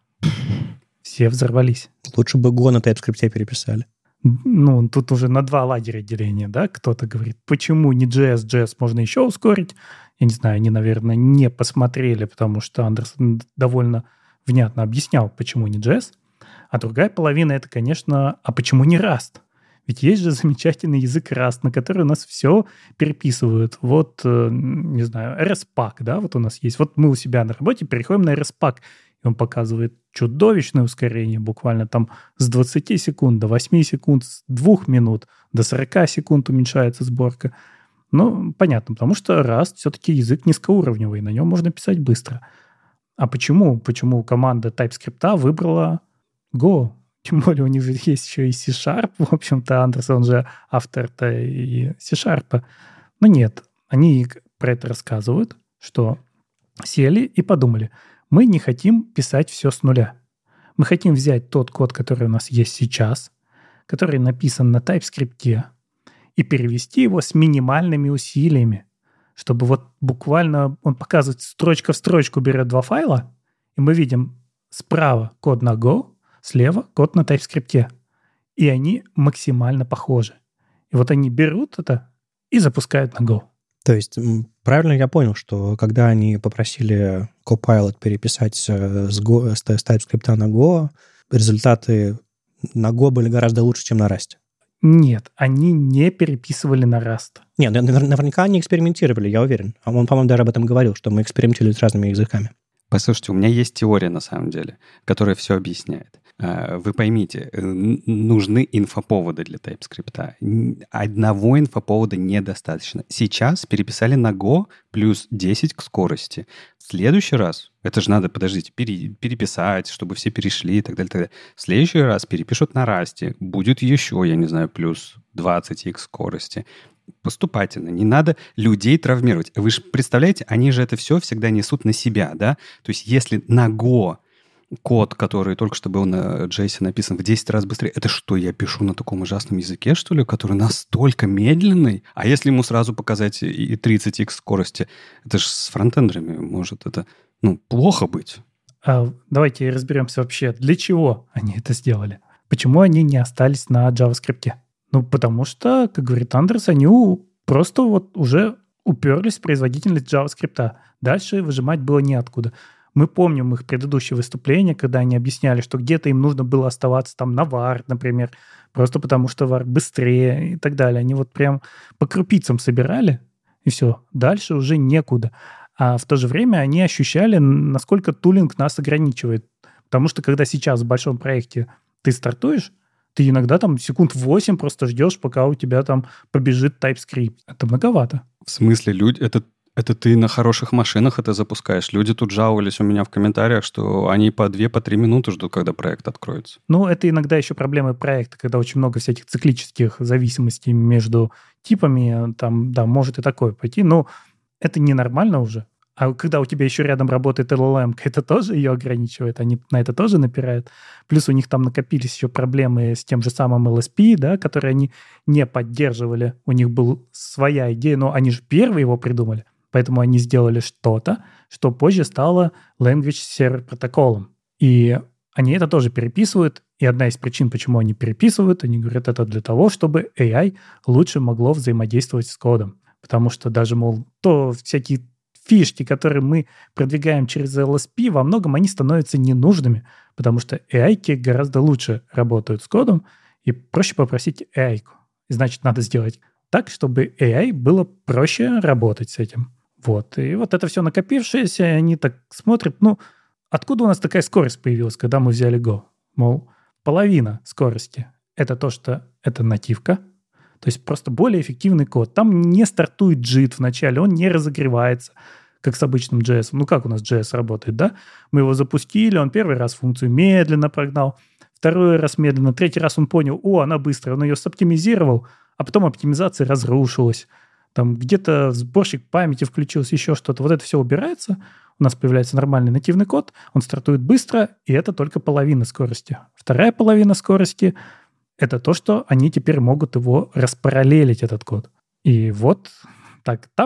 все взорвались. Лучше бы Go на TypeScript переписали. Тут уже на два лагеря деления, да? Кто-то говорит, почему не JS можно еще ускорить? Я не знаю, они, наверное, не посмотрели, потому что Андерсон довольно внятно объяснял, почему не JS. А другая половина — это, конечно, а почему не Rust? Ведь есть же замечательный язык Rust, на который у нас все переписывают. Вот, не знаю, RSPAC, да, вот у нас есть. Вот мы у себя на работе переходим на RSPAC, и он показывает чудовищное ускорение, буквально там с 20 секунд до 8 секунд, с 2 минут до 40 секунд уменьшается сборка. Ну, понятно, потому что Rust все-таки язык низкоуровневый, на нем можно писать быстро. А почему? Почему команда TypeScript выбрала Go? Тем более у них есть еще и C-Sharp. В общем-то, Андерсон же автор-то и C-Sharp. Но нет, они про это рассказывают, что сели и подумали, мы не хотим писать все с нуля. Мы хотим взять тот код, который у нас есть сейчас, который написан на TypeScript, и перевести его с минимальными усилиями, чтобы вот буквально он показывает строчка в строчку, берет два файла, и мы видим справа код на Go, слева код на TypeScript. И они максимально похожи. И вот они берут это и запускают на Go. То есть правильно я понял, что когда они попросили Copilot переписать с TypeScript на Go, результаты на Go были гораздо лучше, чем на Rust? Нет, они не переписывали на Rust. Нет, наверняка они экспериментировали, я уверен. Он, по-моему, даже об этом говорил, что мы экспериментировали с разными языками. Послушайте, у меня есть теория, на самом деле, которая все объясняет. Вы поймите, нужны инфоповоды для TypeScript. Одного инфоповода недостаточно. Сейчас переписали на Go плюс 10 к скорости. В следующий раз, это же надо, подождите, переписать, чтобы все перешли и так далее, так далее. В следующий раз перепишут на Rust, будет еще, я не знаю, плюс 20 к скорости. Поступательно. Не надо людей травмировать. Вы же представляете, они же это все всегда несут на себя, да? То есть если на Go код, который только что был на JS написан в 10 раз быстрее, это что, я пишу на таком ужасном языке, что ли, который настолько медленный? А если ему сразу показать и 30х скорости, это же с фронтендерами может это, плохо быть. Давайте разберемся вообще, для чего они это сделали. Почему они не остались на JavaScript? Потому что, как говорит Андрес, они просто уже уперлись в производительность JavaScript. Дальше выжимать было неоткуда. Мы помним их предыдущие выступления, когда они объясняли, что где-то им нужно было оставаться там на var, например, просто потому что var быстрее и так далее. Они прям по крупицам собирали, и все. Дальше уже некуда. А в то же время они ощущали, насколько тулинг нас ограничивает. Потому что когда сейчас в большом проекте ты стартуешь, ты иногда там секунд 8 просто ждешь, пока у тебя там побежит TypeScript. Это многовато. В смысле, люди, это ты на хороших машинах это запускаешь. Люди тут жаловались у меня в комментариях, что они по 2-3 минуты ждут, когда проект откроется. Это иногда еще проблемы проекта, когда очень много всяких циклических зависимостей между типами, там, да, может и такое пойти, но это ненормально уже. А когда у тебя еще рядом работает LLM, это тоже ее ограничивает, они на это тоже напирают. Плюс у них там накопились еще проблемы с тем же самым LSP, да, которые они не поддерживали. У них была своя идея, но они же первые его придумали. Поэтому они сделали что-то, что позже стало Language Server протоколом. И они это тоже переписывают. И одна из причин, почему они переписывают, они говорят, это для того, чтобы AI лучше могло взаимодействовать с кодом. Потому что даже, всякие фишки, которые мы продвигаем через LSP, во многом они становятся ненужными, потому что AI-ки гораздо лучше работают с кодом, и проще попросить AI-ку. И значит, надо сделать так, чтобы AI было проще работать с этим. И это все накопившееся, и они так смотрят, откуда у нас такая скорость появилась, когда мы взяли Go? Половина скорости — это то, что это нативка, то есть просто более эффективный код. Там не стартует JIT вначале, он не разогревается, как с обычным JS. Как у нас JS работает, да? Мы его запустили, он первый раз функцию медленно прогнал, второй раз медленно, третий раз он понял, она быстрая, он ее соптимизировал, а потом оптимизация разрушилась. Там где-то сборщик памяти включился, еще что-то. Это все убирается, у нас появляется нормальный нативный код, он стартует быстро, и это только половина скорости. Вторая половина скорости — это то, что они теперь могут его распараллелить, этот код. И так, там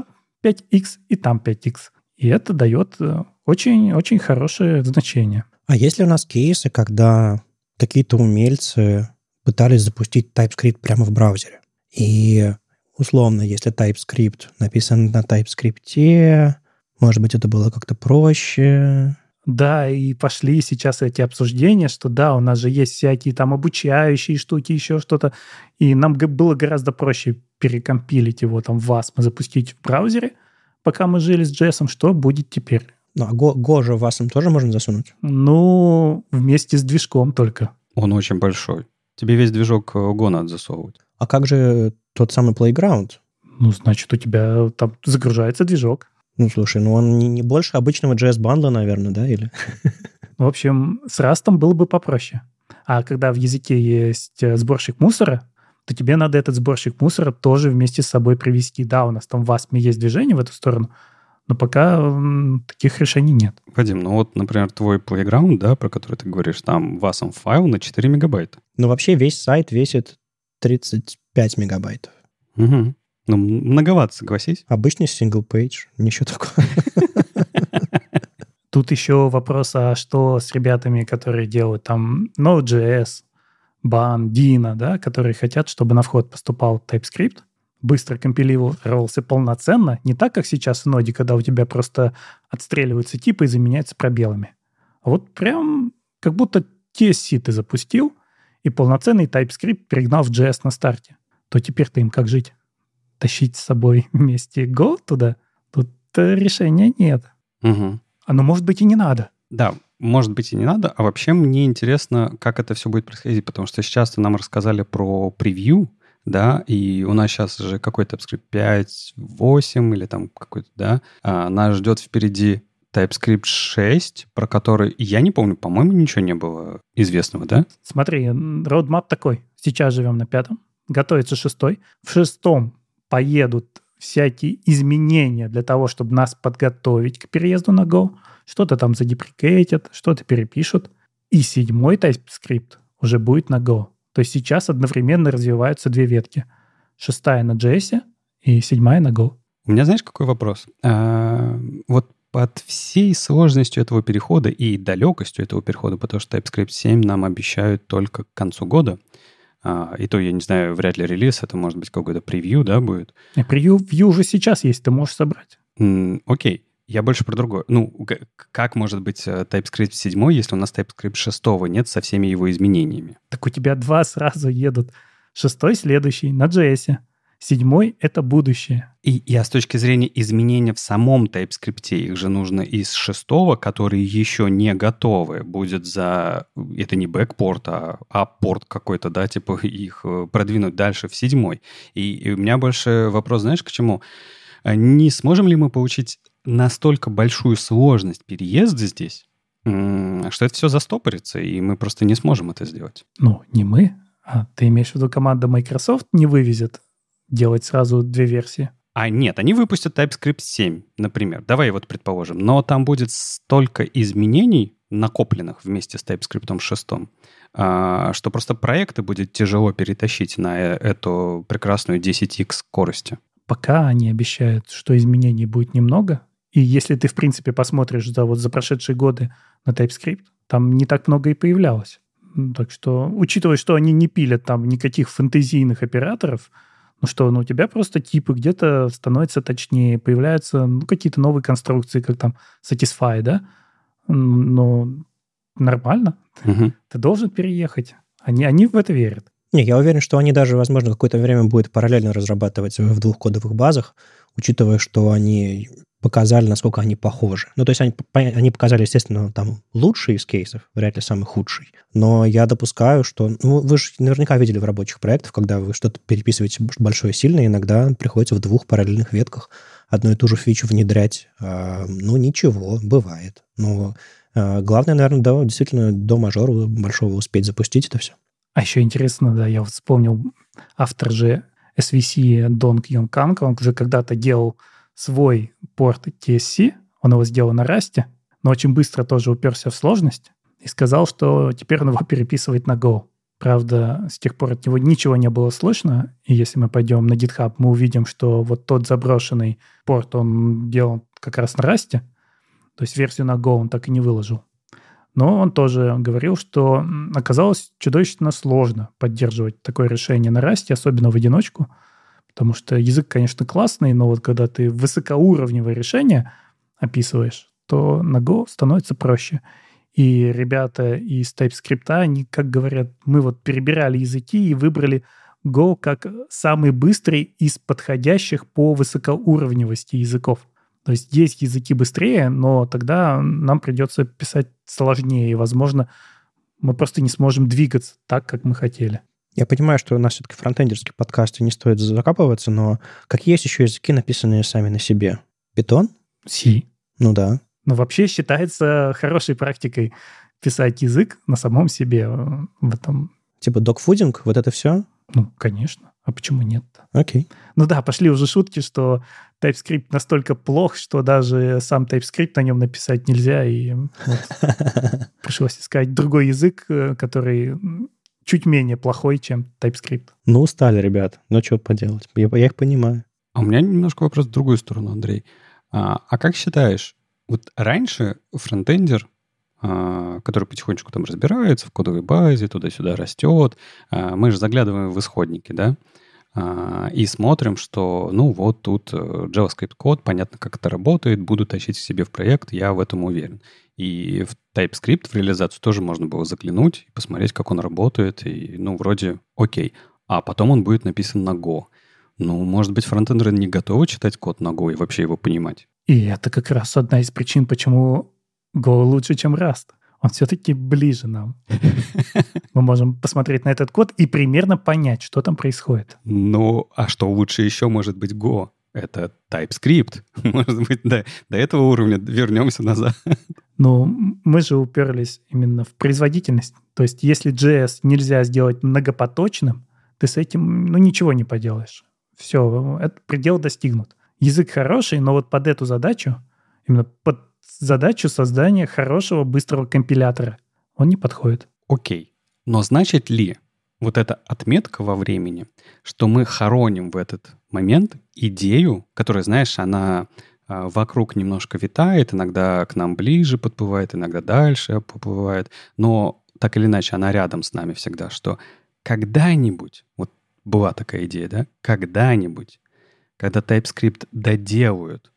5x и там 5x. И это дает очень-очень хорошее значение. А есть ли у нас кейсы, когда какие-то умельцы пытались запустить TypeScript прямо в браузере? И условно, если TypeScript написан на TypeScript, может быть, это было как-то проще. Да, и пошли сейчас эти обсуждения, что да, у нас же есть всякие там обучающие штуки, еще что-то, и нам было гораздо проще перекомпилить его там в WASM, запустить в браузере, пока мы жили с JS, что будет теперь? А Go же в WASM тоже можно засунуть? Вместе с движком только. Он очень большой. Тебе весь движок Go надо засовывать. А как же тот самый Playground? Значит, у тебя там загружается движок. Слушай, он не больше обычного JS-бандла, наверное, да? Или? В общем, с Rust было бы попроще. А когда в языке есть сборщик мусора, то тебе надо этот сборщик мусора тоже вместе с собой привести. Да, у нас там в WASM есть движение в эту сторону, но пока таких решений нет. Вадим, например, твой Playground, да, про который ты говоришь, там WASM файл на 4 мегабайта. Вообще весь сайт весит 35 мегабайтов. Угу. Многовато, согласись. Обычный single-page, ничего такого. Тут еще вопрос, а что с ребятами, которые делают там Node.js, Ban, Dino, да, которые хотят, чтобы на вход поступал TypeScript, быстро компилировался полноценно, не так, как сейчас в Node, когда у тебя просто отстреливаются типы и заменяются пробелами. А прям как будто TSC ты запустил, и полноценный TypeScript перегнал в JS на старте. То теперь-то им как жить? Тащить с собой вместе Go туда? Тут решения нет. Угу. Оно, может быть, и не надо. Да, может быть и не надо, а вообще мне интересно, как это все будет происходить, потому что сейчас нам рассказали про превью, да, и у нас сейчас же какой-то TypeScript 5, 8 или там какой-то, да, нас ждет впереди TypeScript 6, про который, я не помню, по-моему, ничего не было известного, да? Смотри, роудмап такой. Сейчас живем на 5-м, готовится 6-й. В 6-м поедут всякие изменения для того, чтобы нас подготовить к переезду на Go. Что-то там задеприкейтят, что-то перепишут. И 7-й TypeScript уже будет на Go. То есть сейчас одновременно развиваются две ветки. 6-я на JS и 7-я на Go. У меня, знаешь, какой вопрос? Вот под всей сложностью этого перехода и далекостью этого перехода, потому что TypeScript 7 нам обещают только к концу года, и то, я не знаю, вряд ли релиз, это может быть какой-то превью, да, будет? Превью уже сейчас есть, ты можешь собрать. Окей, я больше про другое. Ну, как может быть TypeScript 7, если у нас TypeScript 6 нет со всеми его изменениями? Так у тебя два сразу едут. 6-й следующий на JS. 7-й — это будущее. И с точки зрения изменения в самом TypeScript, их же нужно из 6, которые еще не готовы, будет за... Это не бэкпорт, а аппорт какой-то, да, типа их продвинуть дальше в 7. И у меня больше вопрос, знаешь, к чему? Не сможем ли мы получить настолько большую сложность переезда здесь, что это все застопорится, и мы просто не сможем это сделать? Ну, не мы, а ты имеешь в виду, команда Microsoft не вывезет делать сразу две версии? Нет, они выпустят TypeScript 7, например. Давай вот предположим. Но там будет столько изменений, накопленных вместе с TypeScript 6, что просто проекты будет тяжело перетащить на эту прекрасную 10x скорости. Пока они обещают, что изменений будет немного, и если ты, в принципе, посмотришь за прошедшие годы на TypeScript, там не так много и появлялось. Так что, учитывая, что они не пилят там никаких фэнтезийных операторов, у тебя просто типы где-то становятся точнее, появляются какие-то новые конструкции, как там Satisfy, да? Но нормально. Угу. Ты должен переехать. Они в это верят. Не, я уверен, что они даже, возможно, какое-то время будут параллельно разрабатывать в двух кодовых базах, учитывая, что они показали, насколько они похожи. Ну, то есть они показали, естественно, там лучший из кейсов, вряд ли самый худший. Но я допускаю, что... вы же наверняка видели в рабочих проектах, когда вы что-то переписываете большое и сильное, иногда приходится в двух параллельных ветках одну и ту же фичу внедрять. Ничего, бывает. Но главное, наверное, действительно до мажора большого успеть запустить это все. А еще интересно, да, я вот вспомнил, автор же SVC Донг Йон Канг, он уже когда-то делал свой порт TSC, он его сделал на Rust, но очень быстро тоже уперся в сложность и сказал, что теперь он его переписывает на Go. Правда, с тех пор от него ничего не было слышно, и если мы пойдем на GitHub, мы увидим, что вот тот заброшенный порт он делал как раз на Rust, то есть версию на Go он так и не выложил. Но он тоже говорил, что оказалось чудовищно сложно поддерживать такое решение на Rust, особенно в одиночку, потому что язык, конечно, классный, но вот когда ты высокоуровневое решение описываешь, то на Go становится проще. И ребята из TypeScript, они, как говорят, мы вот перебирали языки и выбрали Go как самый быстрый из подходящих по высокоуровневости языков. То есть есть языки быстрее, но тогда нам придется писать сложнее, и, возможно, мы просто не сможем двигаться так, как мы хотели. Я понимаю, что у нас все-таки фронтендерский подкаст, и не стоит закапываться, но какие есть еще языки, написанные сами на себе? Python? C. Ну да. Но вообще считается хорошей практикой писать язык на самом себе в этом. Типа догфудинг, вот это все? Ну, конечно. А почему нет-то? Окей. Ну да, пошли уже шутки, что TypeScript настолько плох, что даже сам TypeScript на нем написать нельзя, и пришлось искать другой язык, который чуть менее плохой, чем TypeScript. Ну, устали, ребят. Ну, что поделать? Я их понимаю. А у меня немножко вопрос в другую сторону, Андрей. А как считаешь, вот раньше фронтендер, который потихонечку там разбирается в кодовой базе, туда-сюда растет, мы же заглядываем в исходники, да, и смотрим, что, вот тут JavaScript код, понятно, как это работает, буду тащить к себе в проект, я в этом уверен. И в TypeScript в реализацию тоже можно было заглянуть и посмотреть, как он работает, и, вроде окей. А потом он будет написан на Go. Может быть, фронтендеры не готовы читать код на Go и вообще его понимать. И это как раз одна из причин, почему Go лучше, чем Rust. Он все-таки ближе нам. Мы можем посмотреть на этот код и примерно понять, что там происходит. Ну, а что лучше еще может быть Go? Это TypeScript. Может быть, до этого уровня вернемся назад. Но мы же уперлись именно в производительность. То есть если JS нельзя сделать многопоточным, ты с этим ничего не поделаешь. Все, этот предел достигнут. Язык хороший, но вот под эту задачу, именно под задачу создания хорошего быстрого компилятора, он не подходит. Окей. Но значит ли вот эта отметка во времени, что мы хороним в этот момент идею, которая, знаешь, она вокруг немножко витает, иногда к нам ближе подплывает, иногда дальше подплывает, но так или иначе она рядом с нами всегда, что когда-нибудь, вот была такая идея, да, когда-нибудь, когда TypeScript доделают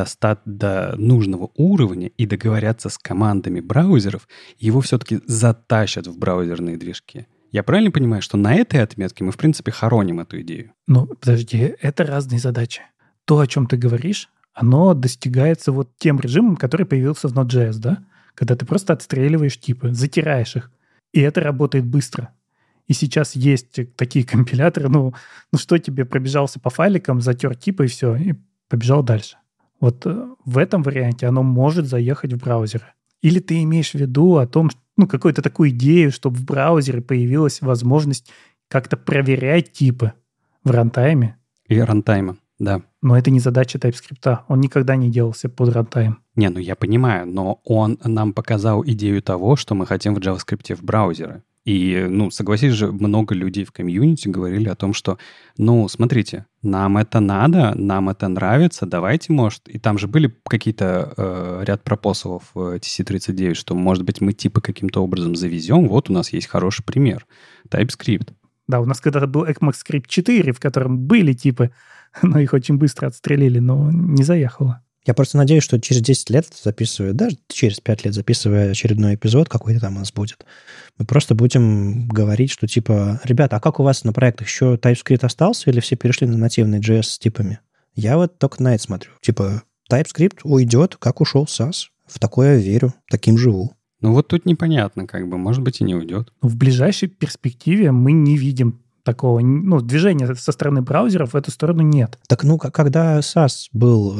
до нужного уровня и договорятся с командами браузеров, его все-таки затащат в браузерные движки. Я правильно понимаю, что на этой отметке мы, в принципе, хороним эту идею? Ну, подожди, это разные задачи. То, о чем ты говоришь, оно достигается вот тем режимом, который появился в Node.js, да? Когда ты просто отстреливаешь типы, затираешь их. И это работает быстро. И сейчас есть такие компиляторы, ну что тебе, пробежался по файликам, затер типы и все, и побежал дальше. Вот в этом варианте оно может заехать в браузеры. Или ты имеешь в виду о том, какую-то такую идею, чтобы в браузере появилась возможность как-то проверять типы в рантайме. И рантайма, да. Но это не задача TypeScript. Он никогда не делался под рантайм. Не, я понимаю, но он нам показал идею того, что мы хотим в JavaScript в браузеры. И, согласись же, много людей в комьюнити говорили о том, что, смотрите, нам это надо, нам это нравится, давайте, может... И там же были какие-то ряд пропосалов в TC39, что, может быть, мы типа каким-то образом завезем. Вот у нас есть хороший пример. TypeScript. Да, у нас когда-то был ECMAScript 4, в котором были типы, но их очень быстро отстрелили, но не заехало. Я просто надеюсь, что через 10 лет записывая, даже через 5 лет записывая очередной эпизод, какой-то там у нас будет, мы просто будем говорить, что типа, ребята, а как у вас на проектах еще TypeScript остался или все перешли на нативный JS с типами? Я вот только на это смотрю. Типа, TypeScript уйдет, как ушел SAS. В такое верю, таким живу. Вот тут непонятно, может быть, и не уйдет. В ближайшей перспективе мы не видим такого, движения со стороны браузеров в эту сторону нет. Так, когда SAS был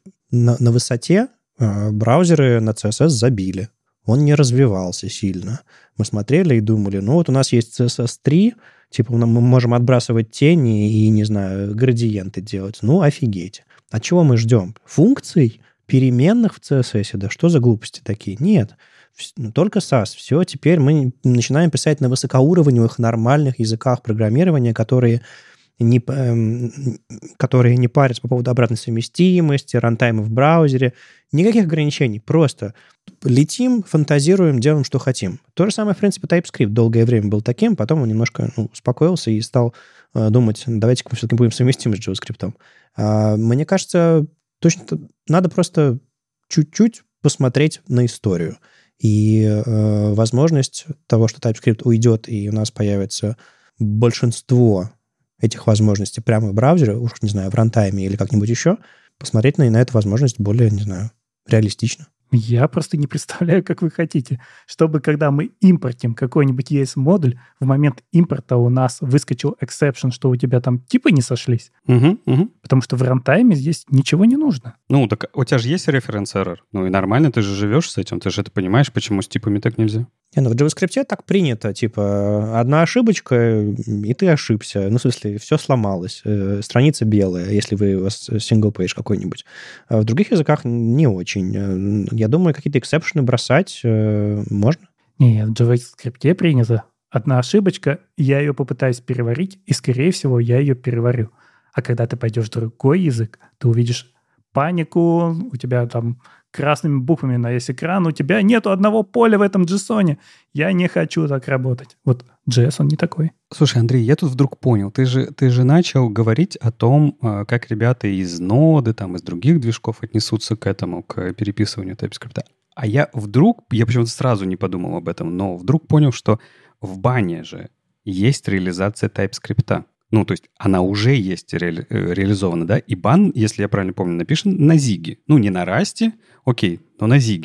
на высоте, браузеры на CSS забили. Он не развивался сильно. Мы смотрели и думали, вот у нас есть CSS 3, типа мы можем отбрасывать тени и, не знаю, градиенты делать. Офигеть. А чего мы ждем? Функций, переменных в CSS? Да что за глупости такие? Нет. Только SAS. Все, теперь мы начинаем писать на высокоуровневых, нормальных языках программирования, которые не парятся по поводу обратной совместимости, рантайма в браузере. Никаких ограничений. Просто летим, фантазируем, делаем, что хотим. То же самое, в принципе, TypeScript долгое время был таким, потом он немножко успокоился и стал думать, давайте-ка мы все-таки будем совместимы с JavaScript. Мне кажется, точно надо просто чуть-чуть посмотреть на историю. И возможность того, что TypeScript уйдет, и у нас появится большинство этих возможностей прямо в браузере, уж не знаю, в рантайме или как-нибудь еще, посмотреть на эту возможность более, не знаю, реалистично. Я просто не представляю, как вы хотите, чтобы когда мы импортим какой-нибудь ES-модуль, в момент импорта у нас выскочил exception, что у тебя там типы не сошлись. Потому что в рантайме здесь ничего не нужно. Так у тебя же есть референс-эррор. И нормально, ты же живешь с этим, ты же это понимаешь, почему с типами так нельзя. В JavaScript так принято, типа, одна ошибочка, и ты ошибся. В смысле, все сломалось. Страница белая, если у вас single-page какой-нибудь. А в других языках не очень. Я думаю, какие-то эксепшены бросать можно. Нет, в JavaScript принято. Одна ошибочка, я ее попытаюсь переварить, и, скорее всего, я ее переварю. А когда ты пойдешь в другой язык, ты увидишь панику, у тебя там красными буквами на весь экран, у тебя нету одного поля в этом JSON. Я не хочу так работать. Вот JS, он не такой. Слушай, Андрей, я тут вдруг понял. Ты же начал говорить о том, как ребята из ноды, из других движков отнесутся к этому, к переписыванию TypeScript. А я почему-то сразу не подумал об этом, но вдруг понял, что в бане же есть реализация TypeScript. То есть она уже есть реализована, да? И бан, если я правильно помню, написан на Зиге. Не на Расте, окей, но на Зиге.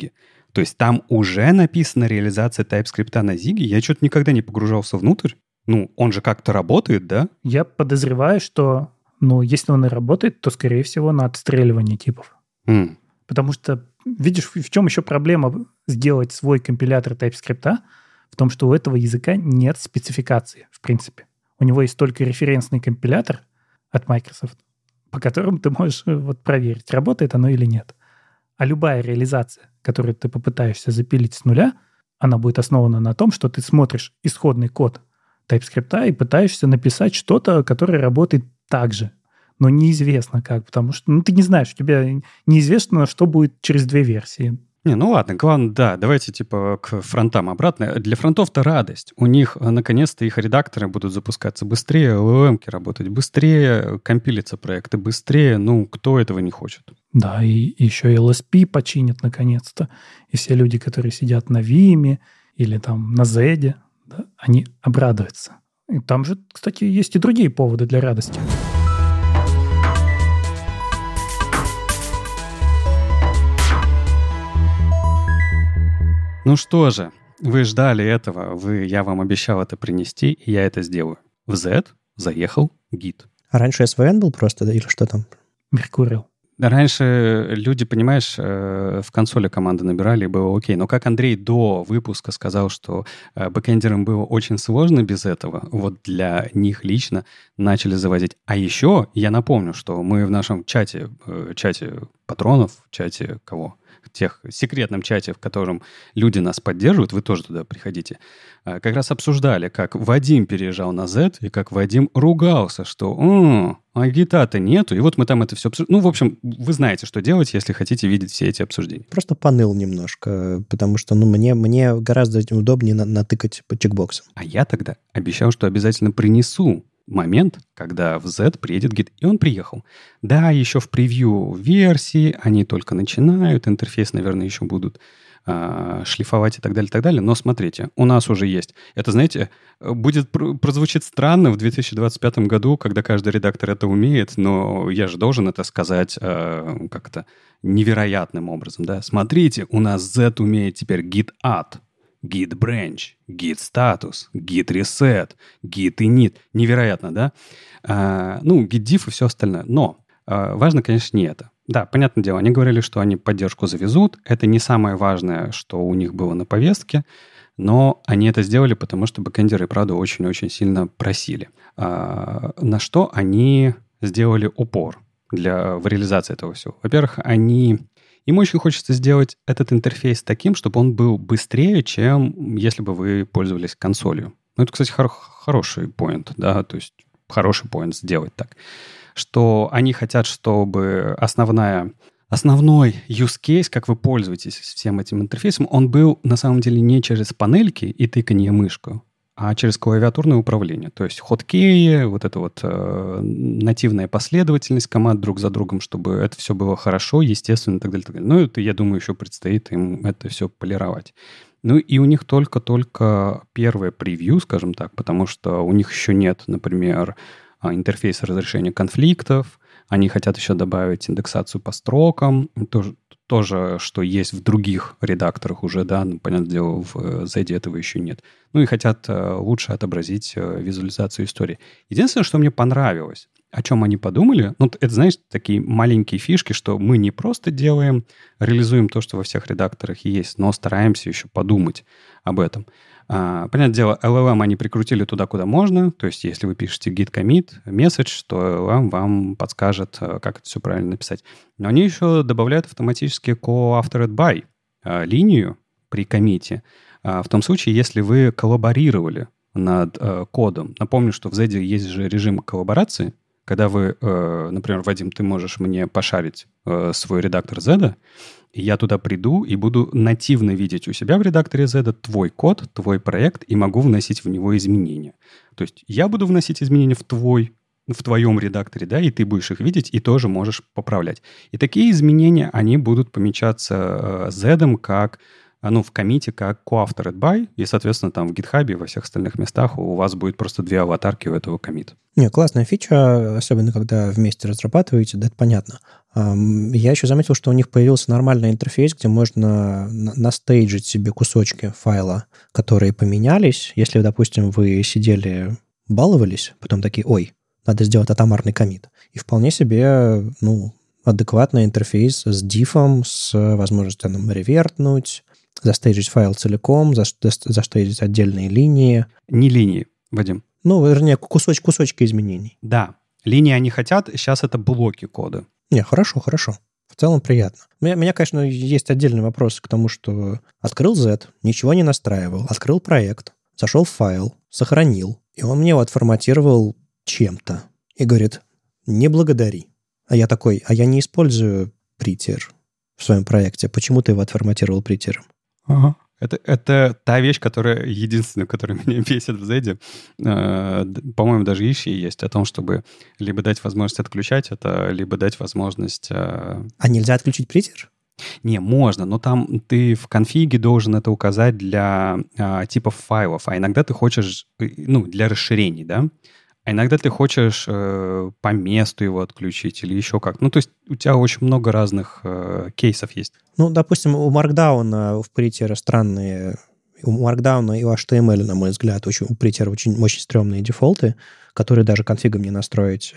То есть там уже написана реализация TypeScript на Zig. Я что-то никогда не погружался внутрь. Он же как-то работает, да? Я подозреваю, что, если он и работает, то, скорее всего, на отстреливание типов. Потому что, видишь, в чем еще проблема сделать свой компилятор TypeScript? В том, что у этого языка нет спецификации, в принципе. У него есть только референсный компилятор от Microsoft, по которому ты можешь проверить, работает оно или нет. А любая реализация, которую ты попытаешься запилить с нуля, она будет основана на том, что ты смотришь исходный код TypeScript и пытаешься написать что-то, которое работает так же. Но неизвестно как, потому что ты не знаешь, у тебя неизвестно, что будет через 2 версии. Ладно, главное, да, давайте к фронтам обратно. Для фронтов-то радость. У них, наконец-то, их редакторы будут запускаться быстрее, LLM-ки работать быстрее, компилятся проекты быстрее. Кто этого не хочет? Да, и еще LSP починят наконец-то. И все люди, которые сидят на Vim или там на Z, да, они обрадуются. И там же, кстати, есть и другие поводы для радости. Что же, вы ждали этого, я вам обещал это принести, и я это сделаю. В Z заехал гид. А раньше SVN был просто, да, или что там? Mercurial. Раньше люди, понимаешь, в консоли команды набирали, и было окей. Но как Андрей до выпуска сказал, что бэкэндерам было очень сложно без этого, вот для них лично начали завозить. А еще я напомню, что мы в нашем чате патронов, чате кого? Секретном чате, в котором люди нас поддерживают, вы тоже туда приходите, как раз обсуждали, как Вадим переезжал на Z, и как Вадим ругался, что гита-то нету, и вот мы там это все обсуждали. В общем, вы знаете, что делать, если хотите видеть все эти обсуждения. Просто поныл немножко, потому что мне гораздо удобнее натыкать по чекбоксам. А я тогда обещал, что обязательно принесу момент, когда в Z приедет гид. И он приехал. Да, еще в превью версии, они только начинают, интерфейс, наверное, еще будут шлифовать и так далее. Но смотрите, у нас уже есть. Это, знаете, прозвучит странно в 2025 году, когда каждый редактор это умеет, но я же должен это сказать как-то невероятным образом. Да? Смотрите, у нас Z умеет теперь git add, git branch, git status, git reset, git init. Невероятно, да? Git diff и все остальное. Но важно, конечно, не это. Да, понятное дело, они говорили, что они поддержку завезут. Это не самое важное, что у них было на повестке, но они это сделали, потому что бэкэндеры, правда, очень-очень сильно просили. На что они сделали упор в реализации этого всего? Во-первых, им очень хочется сделать этот интерфейс таким, чтобы он был быстрее, чем если бы вы пользовались консолью. Это, кстати, хороший поинт, да, то есть хороший поинт сделать так. Что они хотят, чтобы основной use case, как вы пользуетесь всем этим интерфейсом, он был на самом деле не через панельки и тыканье мышкой, а через клавиатурное управление. То есть хоткеи, вот эта вот нативная последовательность команд друг за другом, чтобы это все было хорошо, естественно, и так далее, так далее. Но это, я думаю, еще предстоит им это все полировать. И у них только первое превью, скажем так, потому что у них еще нет, например, интерфейса разрешения конфликтов. Они хотят еще добавить индексацию по строкам. Тоже, что есть в других редакторах уже, да, понятное дело, в ZD этого еще нет. И хотят лучше отобразить визуализацию истории. Единственное, что мне понравилось, о чем они подумали, это, знаешь, такие маленькие фишки, что мы не просто реализуем то, что во всех редакторах есть, но стараемся еще подумать об этом. Понятное дело, LLM они прикрутили туда, куда можно. То есть, если вы пишете git commit message, то LLM вам подскажет, как это все правильно написать. Но они еще добавляют автоматически co-authored by линию при коммите. В том случае, если вы коллаборировали над кодом. Напомню, что в Z есть же режим коллаборации, когда вы, например, Вадим, ты можешь мне пошарить свой редактор Z, и я туда приду и буду нативно видеть у себя в редакторе Z твой код, твой проект, и могу вносить в него изменения. То есть я буду вносить изменения в твоем редакторе, да, и ты будешь их видеть, и тоже можешь поправлять. И такие изменения, они будут помечаться Z как в коммите как co-authored by, и, соответственно, там в GitHub и во всех остальных местах у вас будет просто 2 аватарки у этого коммита. Не, классная фича, особенно когда вместе разрабатываете, да, это понятно. Я еще заметил, что у них появился нормальный интерфейс, где можно настейджить себе кусочки файла, которые поменялись. Если, допустим, вы сидели, баловались, потом такие, ой, надо сделать атомарный коммит. И вполне себе, адекватный интерфейс с дифом, с возможностью там ревертнуть, застейджить файл целиком, застейджить отдельные линии. Не линии, Вадим. Вернее, кусочки изменений. Да, линии они хотят, сейчас это блоки кода. Не, хорошо. В целом приятно. У меня, конечно, есть отдельный вопрос к тому, что открыл Z, ничего не настраивал, открыл проект, зашел в файл, сохранил, и он мне его отформатировал чем-то. И говорит, не благодари. А я такой, я не использую Prettier в своем проекте. Почему ты его отформатировал Prettier'ом? Ага. Это та вещь, единственная, которая меня бесит в Zed. По-моему, даже issue есть о том, чтобы либо дать возможность отключать это, либо дать возможность... А нельзя отключить Prettier? Не, можно, но там ты в конфиге должен это указать для типов файлов, а иногда ты хочешь, для расширений, да? А иногда ты хочешь по месту его отключить или еще как. То есть у тебя очень много разных кейсов есть. Допустим, у Markdown в Prettier странные... У Markdown и у HTML, на мой взгляд, у Prettier очень стрёмные дефолты, которые даже конфигом не настроить.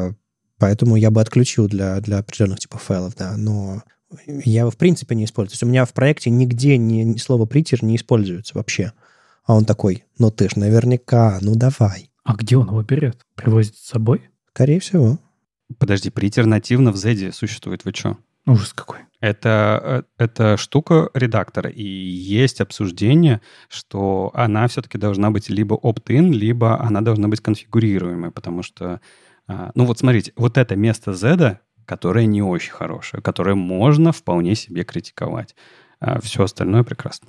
Поэтому я бы отключил для определенных типов файлов, да. Но я его в принципе не использую. То есть у меня в проекте нигде ни слово Prettier не используется вообще. А он такой, ты ж наверняка, давай. А где он его берет? Привозит с собой? Скорее всего. Подожди, Prettier нативно в Zed существует, вы что? Ужас какой. Это штука редактора, и есть обсуждение, что она все-таки должна быть либо opt-in, либо она должна быть конфигурируемой, потому что, смотрите, вот это место Zed, которое не очень хорошее, которое можно вполне себе критиковать. А все остальное прекрасно.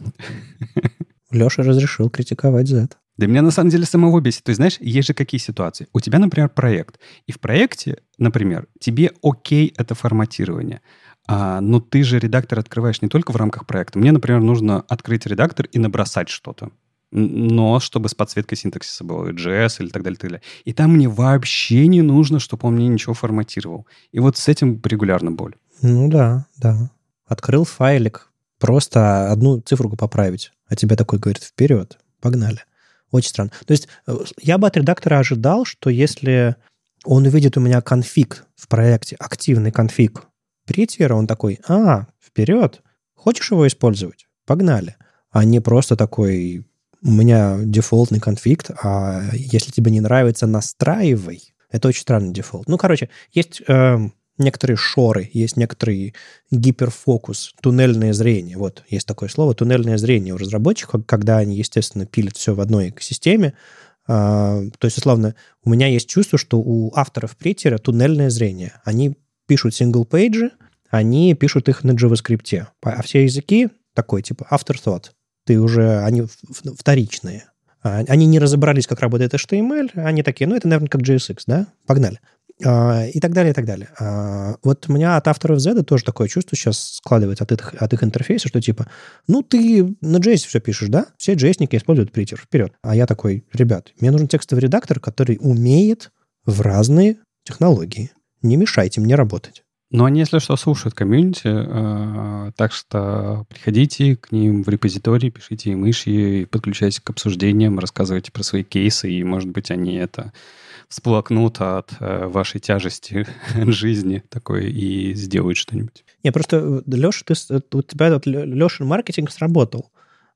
Леша разрешил критиковать Z. Да меня на самом деле самого бесит. То есть, знаешь, есть же какие ситуации. У тебя, например, проект. И в проекте, например, тебе окей это форматирование. Но ты же редактор открываешь не только в рамках проекта. Мне, например, нужно открыть редактор и набросать что-то. Но чтобы с подсветкой синтаксиса было, JS или так далее, так далее. И там мне вообще не нужно, чтобы он мне ничего форматировал. И вот с этим регулярно боль. Да. Открыл файлик, просто одну цифру поправить. А тебе такой говорит, вперед, погнали. Очень странно. То есть я бы от редактора ожидал, что если он увидит у меня конфиг в проекте, активный конфиг Prettier, он такой, вперед, хочешь его использовать? Погнали. А не просто такой, у меня дефолтный конфиг, а если тебе не нравится, настраивай. Это очень странный дефолт. Есть некоторые шоры, есть некоторый гиперфокус, туннельное зрение. Вот, есть такое слово, туннельное зрение у разработчиков, когда они, естественно, пилят все в одной экосистеме. То есть, условно, у меня есть чувство, что у авторов Prettier туннельное зрение. Они пишут сингл-пейджи, они пишут их на JavaScript. А все языки такой, типа afterthought. Они вторичные. Они не разобрались, как работает HTML, они такие, это, наверное, как JSX, да? Погнали. И так далее, и так далее. Вот у меня от авторов Z тоже такое чувство сейчас складывается от их интерфейса, что типа, ты на JS все пишешь, да? Все JS-ники используют Prettier, вперед. А я такой, ребят, мне нужен текстовый редактор, который умеет в разные технологии. Не мешайте мне работать. Но они, если что, слушают комьюнити, так что приходите к ним в репозиторий, пишите им иши, подключайтесь к обсуждениям, рассказывайте про свои кейсы, и, может быть, они это всплакнут от вашей тяжести жизни такой и сделают что-нибудь. Не, просто, Леша, у тебя Лешин маркетинг сработал.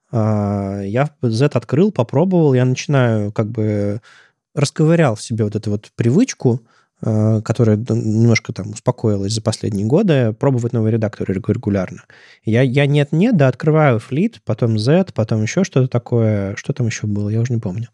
Я Z открыл, попробовал, я начинаю расковырял в себе вот эту вот привычку, которая немножко успокоилась за последние годы, пробовать новый редактор регулярно. Я нет-нет, да, открываю Fleet, потом Z, потом еще что-то такое. Что там еще было, я уже не помню.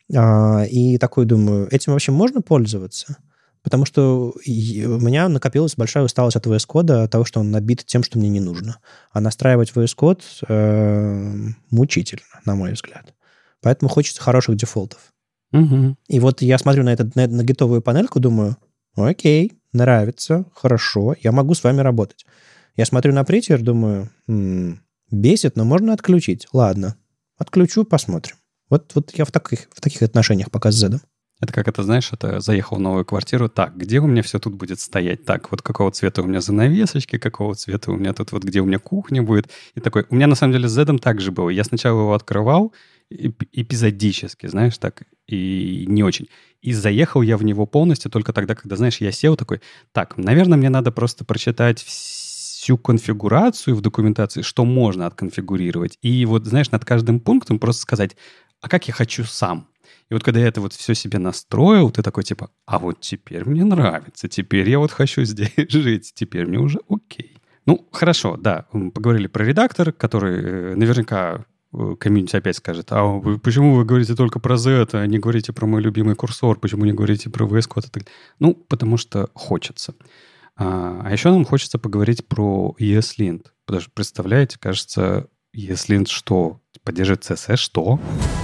И такой думаю, этим вообще можно пользоваться? Потому что у меня накопилась большая усталость от VS Code, от того, что он набит тем, что мне не нужно. А настраивать VS Code мучительно, на мой взгляд. Поэтому хочется хороших дефолтов. Угу. И вот я смотрю на гитовую панельку, думаю, окей, нравится, хорошо, я могу с вами работать. Я смотрю на Prettier, думаю, Бесит, но можно отключить. Ладно, отключу, посмотрим. Вот я в таких отношениях пока с Z. Это как это, знаешь, это заехал в новую квартиру. Так, где у меня все тут будет стоять? Так, вот какого цвета у меня занавесочки, какого цвета у меня тут, вот где у меня кухня будет. И такой, у меня на самом деле с Z так же было. Я сначала его открывал эпизодически, знаешь, так, и не очень. И заехал я в него полностью только тогда, когда, знаешь, я сел такой, так, наверное, мне надо просто прочитать всю конфигурацию в документации, что можно отконфигурировать. И вот, знаешь, над каждым пунктом просто сказать, а как я хочу сам? И вот когда я это вот все себе настроил, ты такой типа, а вот теперь мне нравится, теперь я вот хочу здесь жить, теперь мне уже окей. Ну, хорошо, да, мы поговорили про редактор, который наверняка комьюнити опять скажет, а почему вы говорите только про Z, а не говорите про мой любимый курсор, почему не говорите про VS Code? Ну, потому что хочется. А еще нам хочется поговорить про ESLint. Потому что, представляете, кажется, ESLint что? Поддерживает CSS, что?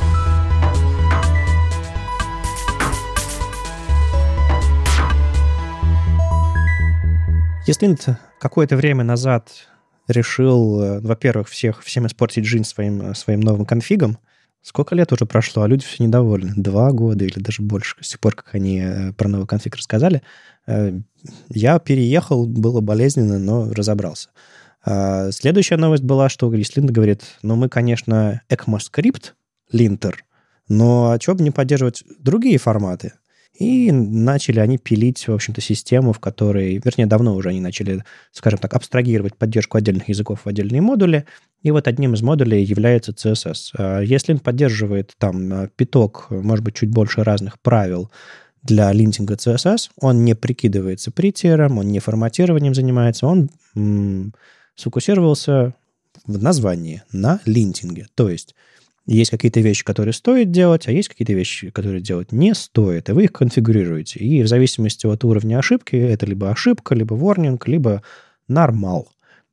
ESLint какое-то время назад решил, во-первых, всем испортить жизнь своим новым конфигом. Сколько лет уже прошло, а люди все недовольны. 2 года или даже больше, с тех пор, как они про новый конфиг рассказали. Я переехал, было болезненно, но разобрался. Следующая новость была, что ESLint говорит, мы, конечно, ECMAScript линтер, но а чего бы не поддерживать другие форматы? И начали они пилить, в общем-то, систему, в которой, вернее, давно уже они начали, скажем так, абстрагировать поддержку отдельных языков в отдельные модули. И вот одним из модулей является CSS. Если он поддерживает там пяток, может быть, чуть больше разных правил для линтинга CSS, он не прикидывается притиром, он не форматированием занимается, он сфокусировался в названии на линтинге. То есть есть какие-то вещи, которые стоит делать, а есть какие-то вещи, которые делать не стоит, и вы их конфигурируете. И в зависимости от уровня ошибки, это либо ошибка, либо warning, либо нормал.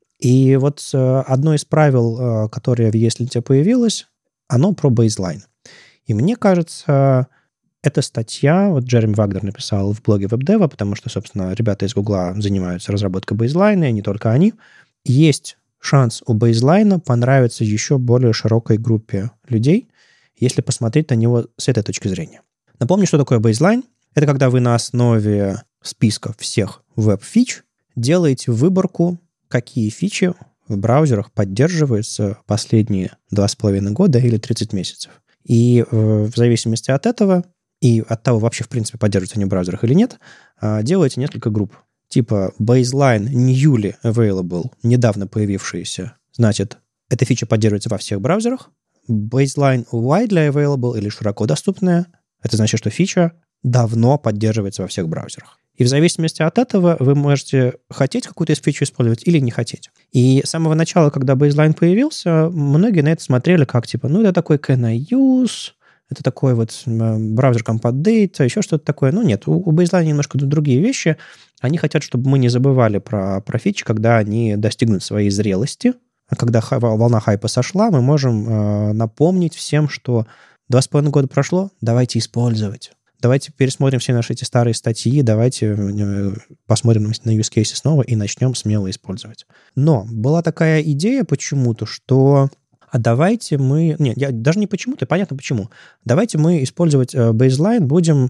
И вот одно из правил, которое в ESLint появилось, оно про бейзлайн. И мне кажется, эта статья, вот Джереми Вагнер написал в блоге WebDev, потому что, собственно, ребята из Гугла занимаются разработкой бейзлайна, и не только они. Есть шанс у бейзлайна понравится еще более широкой группе людей, если посмотреть на него с этой точки зрения. Напомню, что такое бейзлайн. Это когда вы на основе списка всех веб-фич делаете выборку, какие фичи в браузерах поддерживаются последние 2,5 года или 30 месяцев. И в зависимости от этого и от того, вообще, в принципе, поддерживаются они в браузерах или нет, делаете несколько групп. Типа baseline newly available, недавно появившиеся, значит, эта фича поддерживается во всех браузерах. Baseline widely available или широко доступная, это значит, что фича давно поддерживается во всех браузерах. И в зависимости от этого вы можете хотеть какую-то из фичу использовать или не хотеть. И с самого начала, когда baseline появился, многие на это смотрели как, типа, это такой can I use, это такой вот браузер compat data, еще что-то такое. Но нет, у baseline немножко другие вещи. Они хотят, чтобы мы не забывали про фичи, когда они достигнут своей зрелости. А когда волна хайпа сошла, мы можем напомнить всем, что 2,5 года прошло, давайте использовать. Давайте пересмотрим все наши эти старые статьи, давайте посмотрим на use cases снова и начнем смело использовать. Но была такая идея почему-то, что давайте мы... Нет, даже не почему-то, понятно почему. Давайте мы использовать baseline будем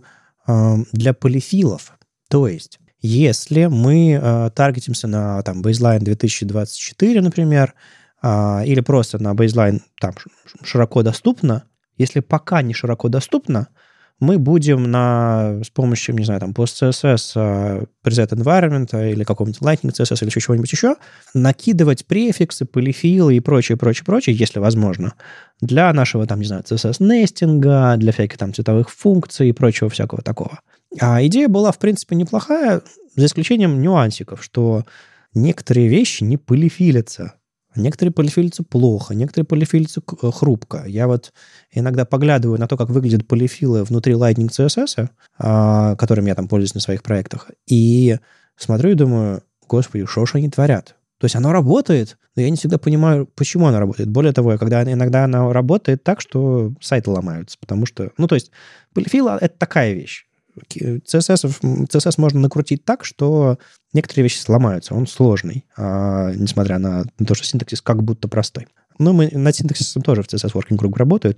для полифилов. То есть, если мы таргетимся на baseline 2024, например, или просто на baseline широко доступно, если пока не широко доступно, мы будем с помощью, не знаю, post-CSS, preset environment или какого-нибудь lightning CSS или чего-нибудь еще накидывать префиксы, полифилы и прочее, если возможно, для нашего, не знаю, CSS-нестинга, для всяких цветовых функций и прочего всякого такого. А идея была, в принципе, неплохая, за исключением нюансиков, что некоторые вещи не полифилятся. Некоторые полифилятся плохо, некоторые полифилятся хрупко. Я вот иногда поглядываю на то, как выглядят полифилы внутри Lightning CSS, которым я пользуюсь на своих проектах, и смотрю и думаю, господи, что ж они творят? То есть оно работает, но я не всегда понимаю, почему оно работает. Более того, иногда оно работает так, что сайты ломаются, потому что... то есть полифил — это такая вещь. CSS можно накрутить так, что некоторые вещи сломаются, он сложный, несмотря на то, что синтаксис как будто простой. Но мы над синтаксисом тоже в CSS Working Group работают,